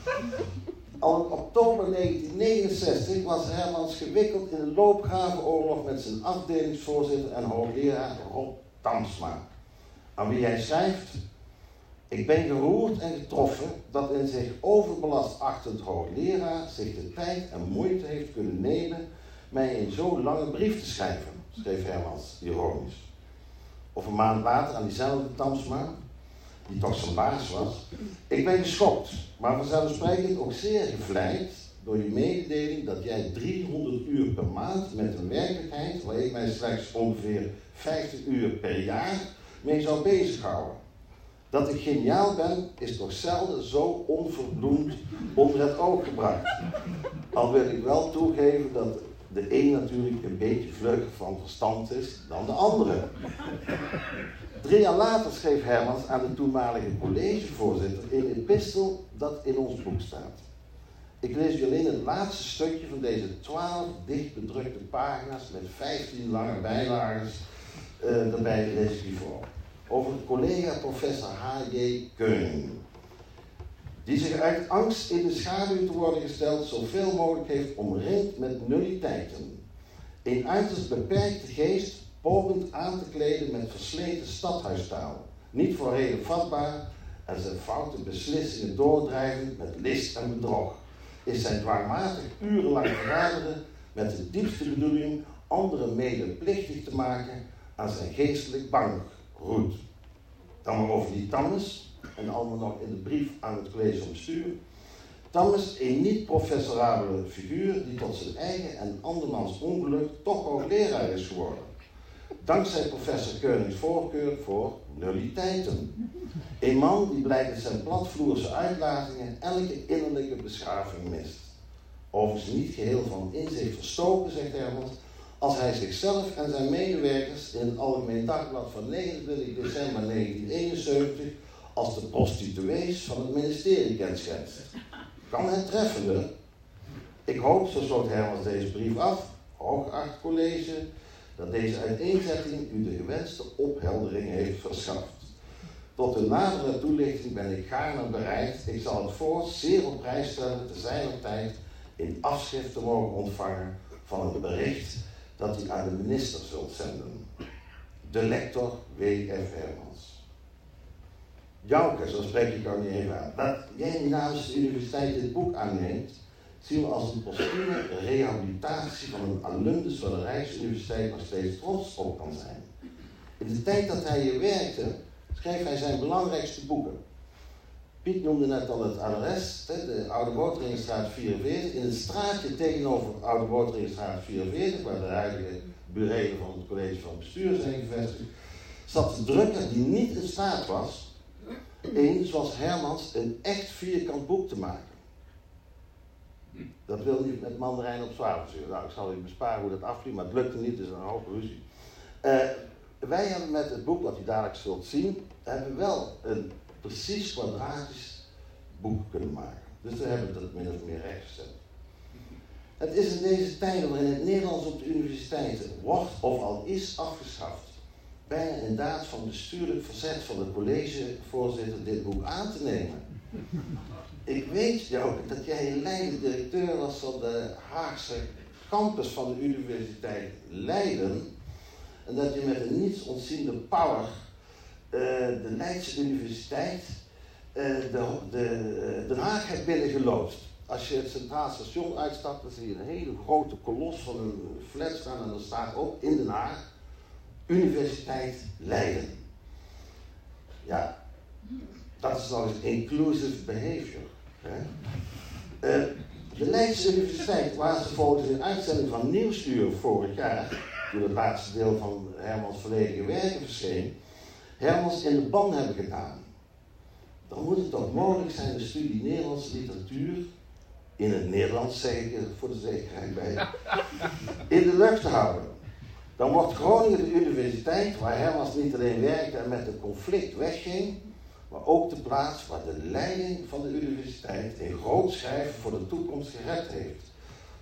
Speaker 1: Al in oktober negentien negenenzestig was Hermans gewikkeld in een loopgravenoorlog met zijn afdelingsvoorzitter en hoogleraar Rob Tamsma, aan wie hij schrijft: ik ben geroerd en getroffen dat een zich overbelast achtend hoogleraar zich de tijd en moeite heeft kunnen nemen mij een zo lange brief te schrijven, schreef Hermans ironisch. Of een maand later aan diezelfde Tamsma, die toch zijn baas was: ik ben geschokt, maar vanzelfsprekend ook zeer gevleid door je mededeling dat jij driehonderd uur per maand met een werkelijkheid waar ik mij slechts ongeveer vijftig uur per jaar mee zou bezighouden. Dat ik geniaal ben, is toch zelden zo onverbloemd onder het oog gebracht. Al wil ik wel toegeven dat de een natuurlijk een beetje vlugger van verstand is dan de andere. Drie jaar later schreef Hermans aan de toenmalige collegevoorzitter in een epistel dat in ons boek staat. Ik lees u alleen het laatste stukje van deze twaalf dicht bedrukte pagina's met vijftien lange bijlages uh, daarbij lees ik u voor. Over collega professor H J Keuning, die zich uit angst in de schaduw te worden gesteld zoveel mogelijk heeft omringd met nulliteiten. Een uiterst beperkte geest pogend aan te kleden met versleten stadhuistaal, niet voor reden vatbaar en zijn foute beslissingen doordrijvend met list en bedrog, is zijn dwangmatig urenlang vergaderen met de diepste bedoeling anderen medeplichtig te maken aan zijn geestelijk bankroet. Dan maar over die Tammes, en allemaal nog in de brief aan het college van bestuur. Tammes, een niet-professorabele figuur die tot zijn eigen en andermans ongeluk toch hoogleraar is geworden. Dankzij professor Keunings voorkeur voor nulliteiten. Een man die blijkbaar zijn platvloerse uitlatingen elke innerlijke beschaving mist. Overigens niet geheel van inzicht verstoken, zegt Hermans, als hij zichzelf en zijn medewerkers in het Algemeen Dagblad van negenentwintig december negentien eenenzeventig als de prostituees van het ministerie kenschetst. Kan het treffender? Ik hoop, zo sloot Hermans deze brief af, hooggeacht college, dat deze uiteenzetting u de gewenste opheldering heeft verschaft. Tot de nadere toelichting ben ik gaarne bereid. Ik zal het voor zeer op prijs stellen te zijner tijd in afschrift te mogen ontvangen van het bericht dat u aan de minister zult zenden. De lector W F Hermans. Jouke, zo spreek ik jou niet even aan. Dat jij namens de universiteit dit boek aanneemt, zien we als een postume rehabilitatie van een alumnus waar de Rijksuniversiteit nog steeds trots op kan zijn. In de tijd dat hij hier werkte, schreef hij zijn belangrijkste boeken. Piet noemde net al het adres, de Oude Woordringenstraat vierenveertig. In het straatje tegenover Oude Woordringenstraat vierenveertig, waar de huidige burelen van het college van bestuur zijn gevestigd, zat de drukker die niet in staat was, één, zoals Hermans, een echt vierkant boek te maken. Dat wilde hij met mandarijn op twaalf uur. Nou, ik zal u besparen hoe dat afliep, maar het lukte niet, dus een hoop ruzie. Uh, wij hebben met het boek, wat u dadelijk zult zien, hebben wel een precies kwadratisch boek kunnen maken. Dus we hebben dat min of meer rechtgezet. Het is in deze tijden waarin het Nederlands op de universiteiten wordt of al is afgeschaft, bijna in daad van bestuurlijk verzet van de collegevoorzitter dit boek aan te nemen. Ik weet, Jouke, dat jij een leidend directeur was van de Haagse campus van de Universiteit Leiden en dat je met een niets ontziende power uh, de Leidse Universiteit uh, de, de, Den Haag hebt binnengeloodst. Als je het Centraal Station uitstapt, dan zie je een hele grote kolos van een flat staan en er staat ook in Den Haag Universiteit Leiden. Ja, dat is nog eens inclusive behavior. Hè? Uh, de Leidse Universiteit, waar ze volgens een uitzending van Nieuwsuur vorig jaar, toen het laatste deel van Hermans volledige werken verscheen, Hermans in de ban hebben gedaan. Dan moet het toch mogelijk zijn de studie Nederlandse literatuur, in het Nederlands zeg ik er voor de zekerheid bij, in de lucht te houden. Dan wordt Groningen de universiteit waar Hermans niet alleen werkte en met het conflict wegging, maar ook de plaats waar de leiding van de universiteit in groot schrijven voor de toekomst gered heeft.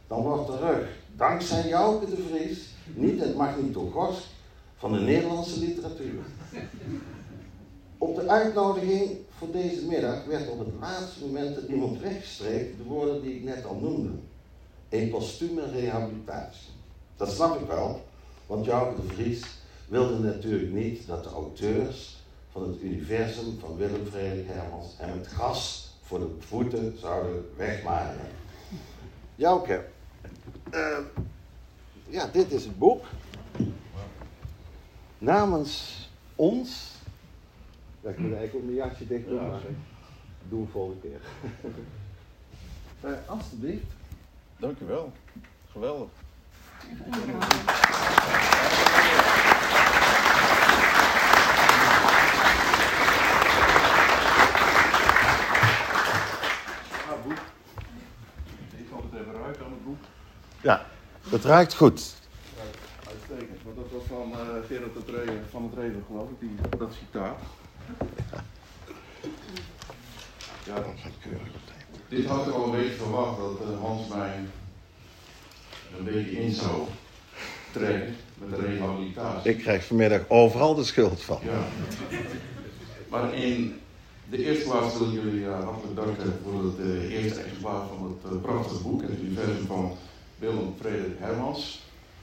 Speaker 1: dan wordt de rug, dankzij Jouke de Vries, niet het magnetogorst van de Nederlandse literatuur. Op de uitnodiging voor deze middag werd op het laatste moment door iemand weggestreept de woorden die ik net al noemde. Een postume rehabilitatie. Dat snap ik wel, want Jouke de Vries wilde natuurlijk niet dat de auteurs van het universum van Willem Frederik Hermans hem het gras voor de voeten zouden wegmaaien. Jouke, uh, ja, dit is het boek. Namens ons. Ja, ik moet eigenlijk ook mijn jasje dicht doen, ja, maar doe het volgende keer. uh, alsjeblieft.
Speaker 5: Dank u wel. Geweldig.
Speaker 1: Ja, het ruikt goed.
Speaker 5: Uitstekend, want dat was van uh, Gerard het Re- van het Reven, geloof ik, die, dat citaat. Ja, dat is keurig op tijd. Dit had ik al een beetje verwacht, dat uh, Hans mij een beetje in zou trekken met de rehabilitatie.
Speaker 1: Ik krijg vanmiddag overal de schuld van.
Speaker 5: Ja. Maar in de eerste plaats wil ik jullie uh, hartelijk danken voor het uh, eerste exemplaar van het uh, prachtige boek, het universum van Willem Frederik Hermans.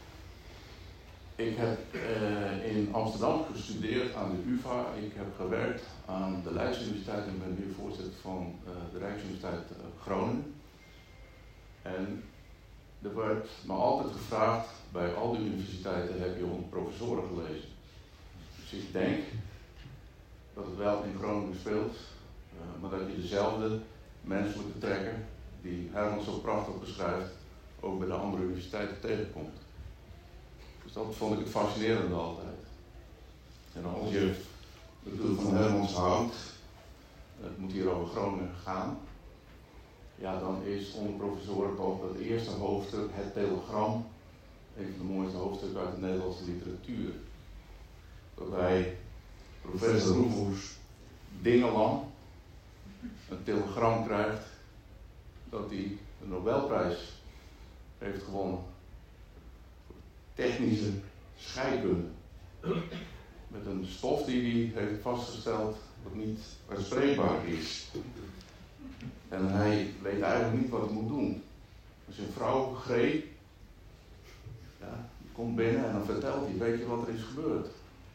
Speaker 5: Ik heb uh, in Amsterdam gestudeerd aan de U vA. Ik heb gewerkt aan de Leidse Universiteit en ben nu voorzitter van uh, de Rijksuniversiteit uh, Groningen. En er werd me altijd gevraagd, bij al die universiteiten heb je onder professoren gelezen. Dus ik denk dat het wel in Groningen speelt, uh, maar dat je dezelfde menselijke trekken die Hermans zo prachtig beschrijft, ook bij de andere universiteiten tegenkomt. Dus dat vond ik het fascinerende altijd. En als je natuurlijk van Hermans houdt, het moet hier over Groningen gaan, ja, dan is onder professoren toch het eerste hoofdstuk, het telegram, een van de mooiste hoofdstukken uit de Nederlandse literatuur. Waarbij professor Roelofs Dingeland een telegram krijgt dat hij de Nobelprijs heeft gewonnen voor technische scheikunde. Met een stof die hij heeft vastgesteld dat niet uitspreekbaar is. En hij weet eigenlijk niet wat hij moet doen. Dus zijn vrouw, Greep, ja, die komt binnen en dan vertelt hij, weet je wat er is gebeurd?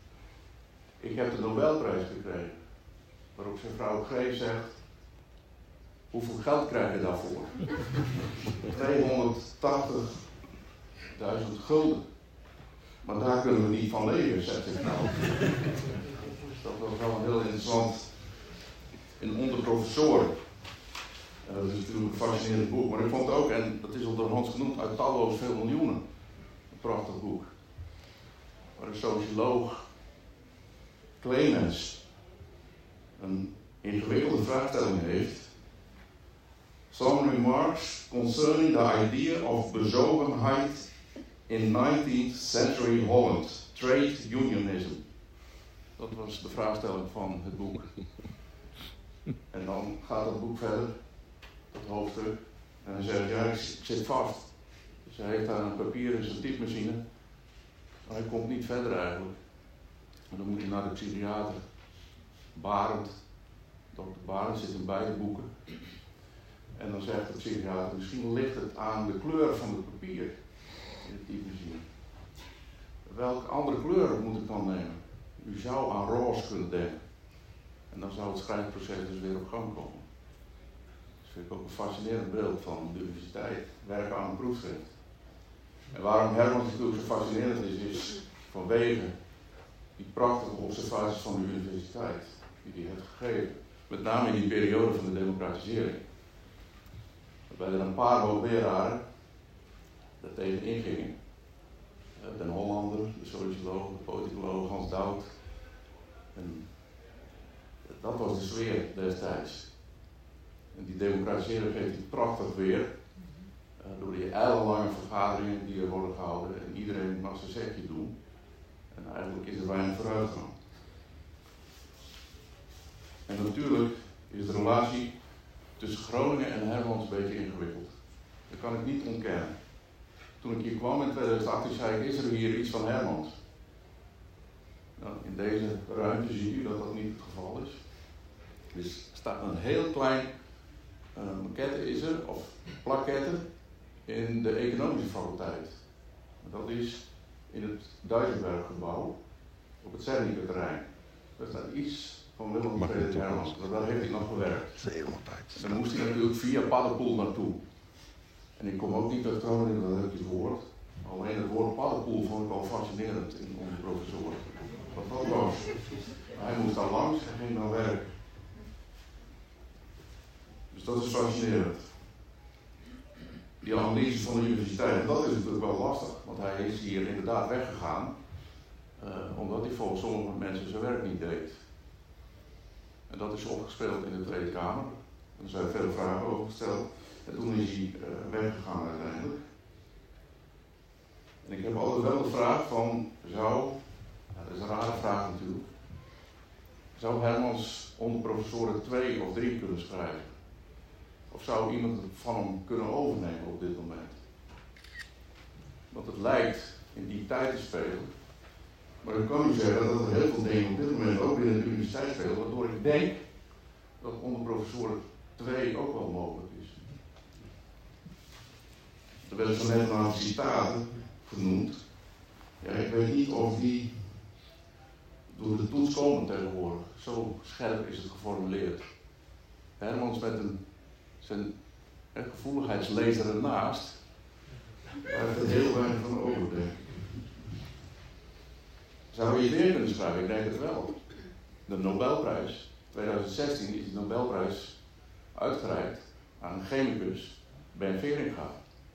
Speaker 5: Ik heb de Nobelprijs gekregen. Waarop zijn vrouw Greep zegt, hoeveel geld krijg je daarvoor? tweehonderdtachtigduizend gulden. Maar daar kunnen we niet van leven, zegt ik nou. Dus dat was wel een heel interessant in onder professoren. En dat is natuurlijk een fascinerend boek, maar ik vond het ook, en dat is al door Hans genoemd, uit talloze veel miljoenen. Een prachtig boek. Waar een socioloog Clemens een ingewikkelde vraagstelling heeft. Some remarks concerning the idea of bezogenheid in nineteenth century Holland, trade unionism. Dat was de vraagstelling van het boek. En dan gaat het boek verder, dat hoofdstuk, en hij zegt, ja, ik zit vast. Dus hij heeft daar een papier in zijn typemachine, maar hij komt niet verder eigenlijk. En dan moet hij naar de psychiater, Barend. dokter Barend zit in beide boeken. En dan zegt de psychiater, misschien ligt het aan de kleur van het papier in de typemachine. Welke andere kleur moet ik dan nemen? U zou aan roze kunnen denken. En dan zou het schrijfproces dus weer op gang komen. Dat vind ik ook een fascinerend beeld van de universiteit, werken aan een proefschrift. En waarom Hermans natuurlijk zo fascinerend is, is vanwege die prachtige observaties van de universiteit die hij heeft gegeven. Met name in die periode van de democratisering. Waarbij er een paar hoogleraren daar tegen ingingen. Den Hollander, de socioloog, de politicoloog Hans Dout. En dat was de sfeer destijds. En die democratisering geeft die prachtig weer. Uh, door die ellenlange vergaderingen die er worden gehouden. En iedereen mag zijn zegje doen. En eigenlijk is er weinig vooruitgang. En natuurlijk is de relatie tussen Groningen en Hermans een beetje ingewikkeld. Dat kan ik niet ontkennen. Toen ik hier kwam in tweeduizend achttien zei ik, is er hier iets van Hermans? Nou, in deze ruimte zie u dat dat niet het geval is. Dus er staat een heel klein uh, maquette is er, of plaquette, in de economische faculteit. Dat is in het Duisenberggebouw op het Cernicke-terrein. Dat is daar iets van Willem Frederik Hermans. Daar heeft hij nog gewerkt. Dan moest hij natuurlijk via Paddepoel naartoe. En ik kom ook niet uit Groningen, dat heb je gehoord. Alleen het woord Paddepoel vond ik al fascinerend in onze professoren. Wat dat was. Hij moest daar langs en ging dan werken. Dus dat is fascinerend. Die analyse van de universiteit, en dat is natuurlijk wel lastig, want hij is hier inderdaad weggegaan, uh, omdat hij volgens sommige mensen zijn werk niet deed. En dat is opgespeeld in de Tweede Kamer. En er zijn veel vragen over gesteld. En toen is hij uh, weggegaan uiteindelijk. En ik heb altijd wel de vraag van, zou, ja, dat is een rare vraag natuurlijk, zou Hermans onder professoren twee of drie kunnen schrijven? Of zou iemand het van hem kunnen overnemen op dit moment? Want het lijkt in die tijd te spelen. Maar ik kan u zeggen dat er heel veel dingen op dit moment ook binnen de universiteit spelen, waardoor ik denk dat onder professoren twee ook wel mogelijk is. Er werden zo net een aantal citaten genoemd. Ja, ik weet niet of die door de toets komen tegenwoordig. Zo scherp is het geformuleerd. Hermans met een, zijn he, gevoeligheidslezer ernaast, daar heeft het heel weinig van over, denk ik. Zou je weer kunnen schrijven? Ik denk het wel. De Nobelprijs, tweeduizend zestien is de Nobelprijs uitgereikt aan een chemicus, Ben Veringa.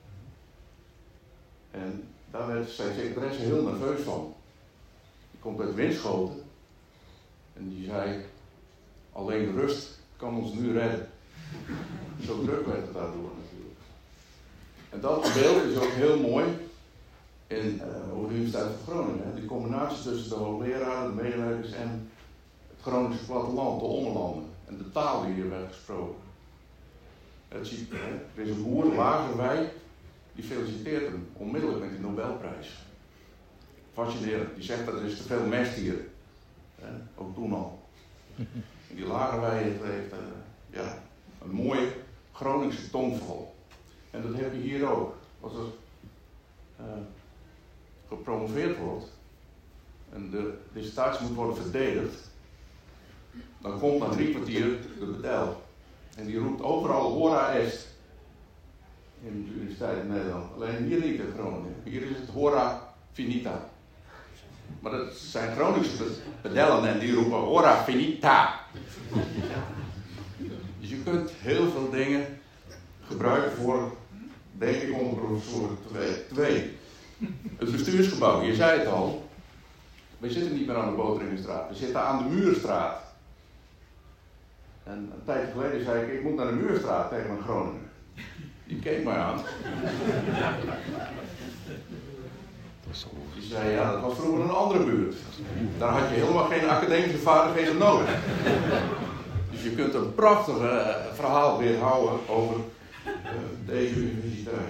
Speaker 5: En daar werd zijn secretaresse heel nerveus van. Die komt uit Winschoten. En die zei, alleen rust kan ons nu redden. Zo druk werd het daardoor natuurlijk. En dat beeld is ook heel mooi in uh, op de Universiteit van Groningen. Die combinatie tussen de hoogleraren, de medewerkers en het Groningse platteland, de ommelanden. En de taal die hier werd gesproken. Het ziet, hè, er is een boer, Lagerwij, die feliciteert hem onmiddellijk met die Nobelprijs. Fascinerend. Die zegt dat er is te veel mest hier. Hè, ook toen al. En die Lagerwij heeft, heeft uh, ja, een mooie Groningse tongval. En dat heb je hier ook. Als er uh, gepromoveerd wordt en de dissertatie moet worden verdedigd, dan komt na drie kwartier de bedel. En die roept overal hora est in de Universiteit in Nederland. Alleen hier niet in Groningen. Hier is het hora finita. Maar dat zijn Groningse bedellen en die roepen hora finita. Dus je kunt heel veel dingen gebruiken voor, denk ik, onder professoren twee. Het bestuursgebouw, je zei het al. We zitten niet meer aan de Boteringenstraat, we zitten aan de Muurstraat. En een tijd geleden zei ik, ik moet naar de Muurstraat tegen een Groninger. Die keek mij aan. Die zei, ja, dat was vroeger een andere buurt. Daar had je helemaal geen academische vaardigheden nodig. Dus je kunt een prachtig uh, verhaal weerhouden over uh, deze universiteit.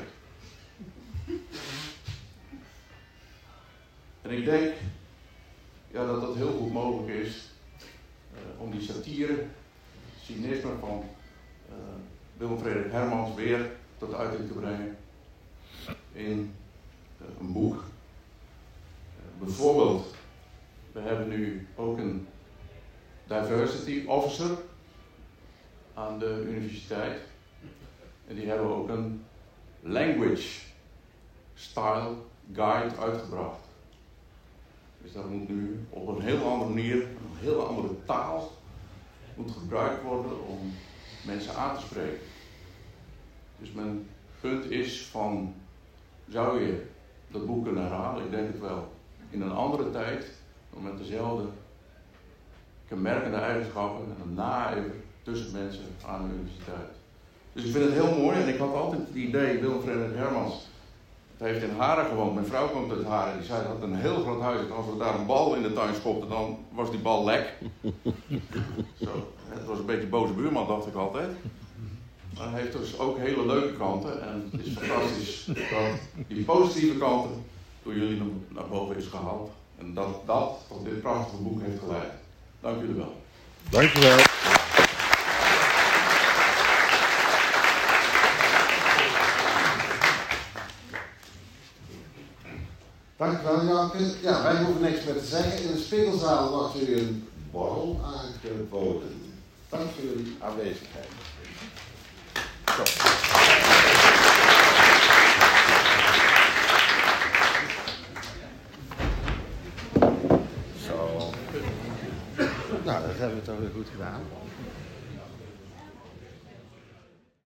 Speaker 5: En ik denk ja, dat het heel goed mogelijk is uh, om die satire, cynisme van uh, Willem Frederik Hermans weer tot uiting te brengen in uh, een boek. Uh, bijvoorbeeld, we hebben nu ook een diversity officer aan de universiteit. En die hebben ook een language style guide uitgebracht. Dus dat moet nu op een heel andere manier, een heel andere taal, moet gebruikt worden om mensen aan te spreken. Dus mijn punt is van, zou je dat boek kunnen herhalen? Ik denk het wel. In een andere tijd, maar met dezelfde kenmerkende eigenschappen en een naijver tussen mensen aan de universiteit. Dus ik vind het heel mooi en ik had altijd het idee, Willem Frederik Hermans, hij heeft in Haren gewoond, mijn vrouw komt uit Haren, die zei dat het een heel groot huis is. Als we daar een bal in de tuin schopten, dan was die bal lek. Zo, het was een beetje een boze buurman, dacht ik altijd. Maar hij heeft dus ook hele leuke kanten. En het is fantastisch dat die positieve kanten door jullie naar boven is gehaald. En dat dat tot dit prachtige boek heeft geleid. Dank jullie wel.
Speaker 1: Dank je wel. Dank je wel, Janke. Ja, wij hoeven niks meer te zeggen. In de speelzaal wordt u een borrel aangeboden. Dank voor jullie aanwezigheid. Zo. Zo. Nou, dat hebben we toch weer goed gedaan.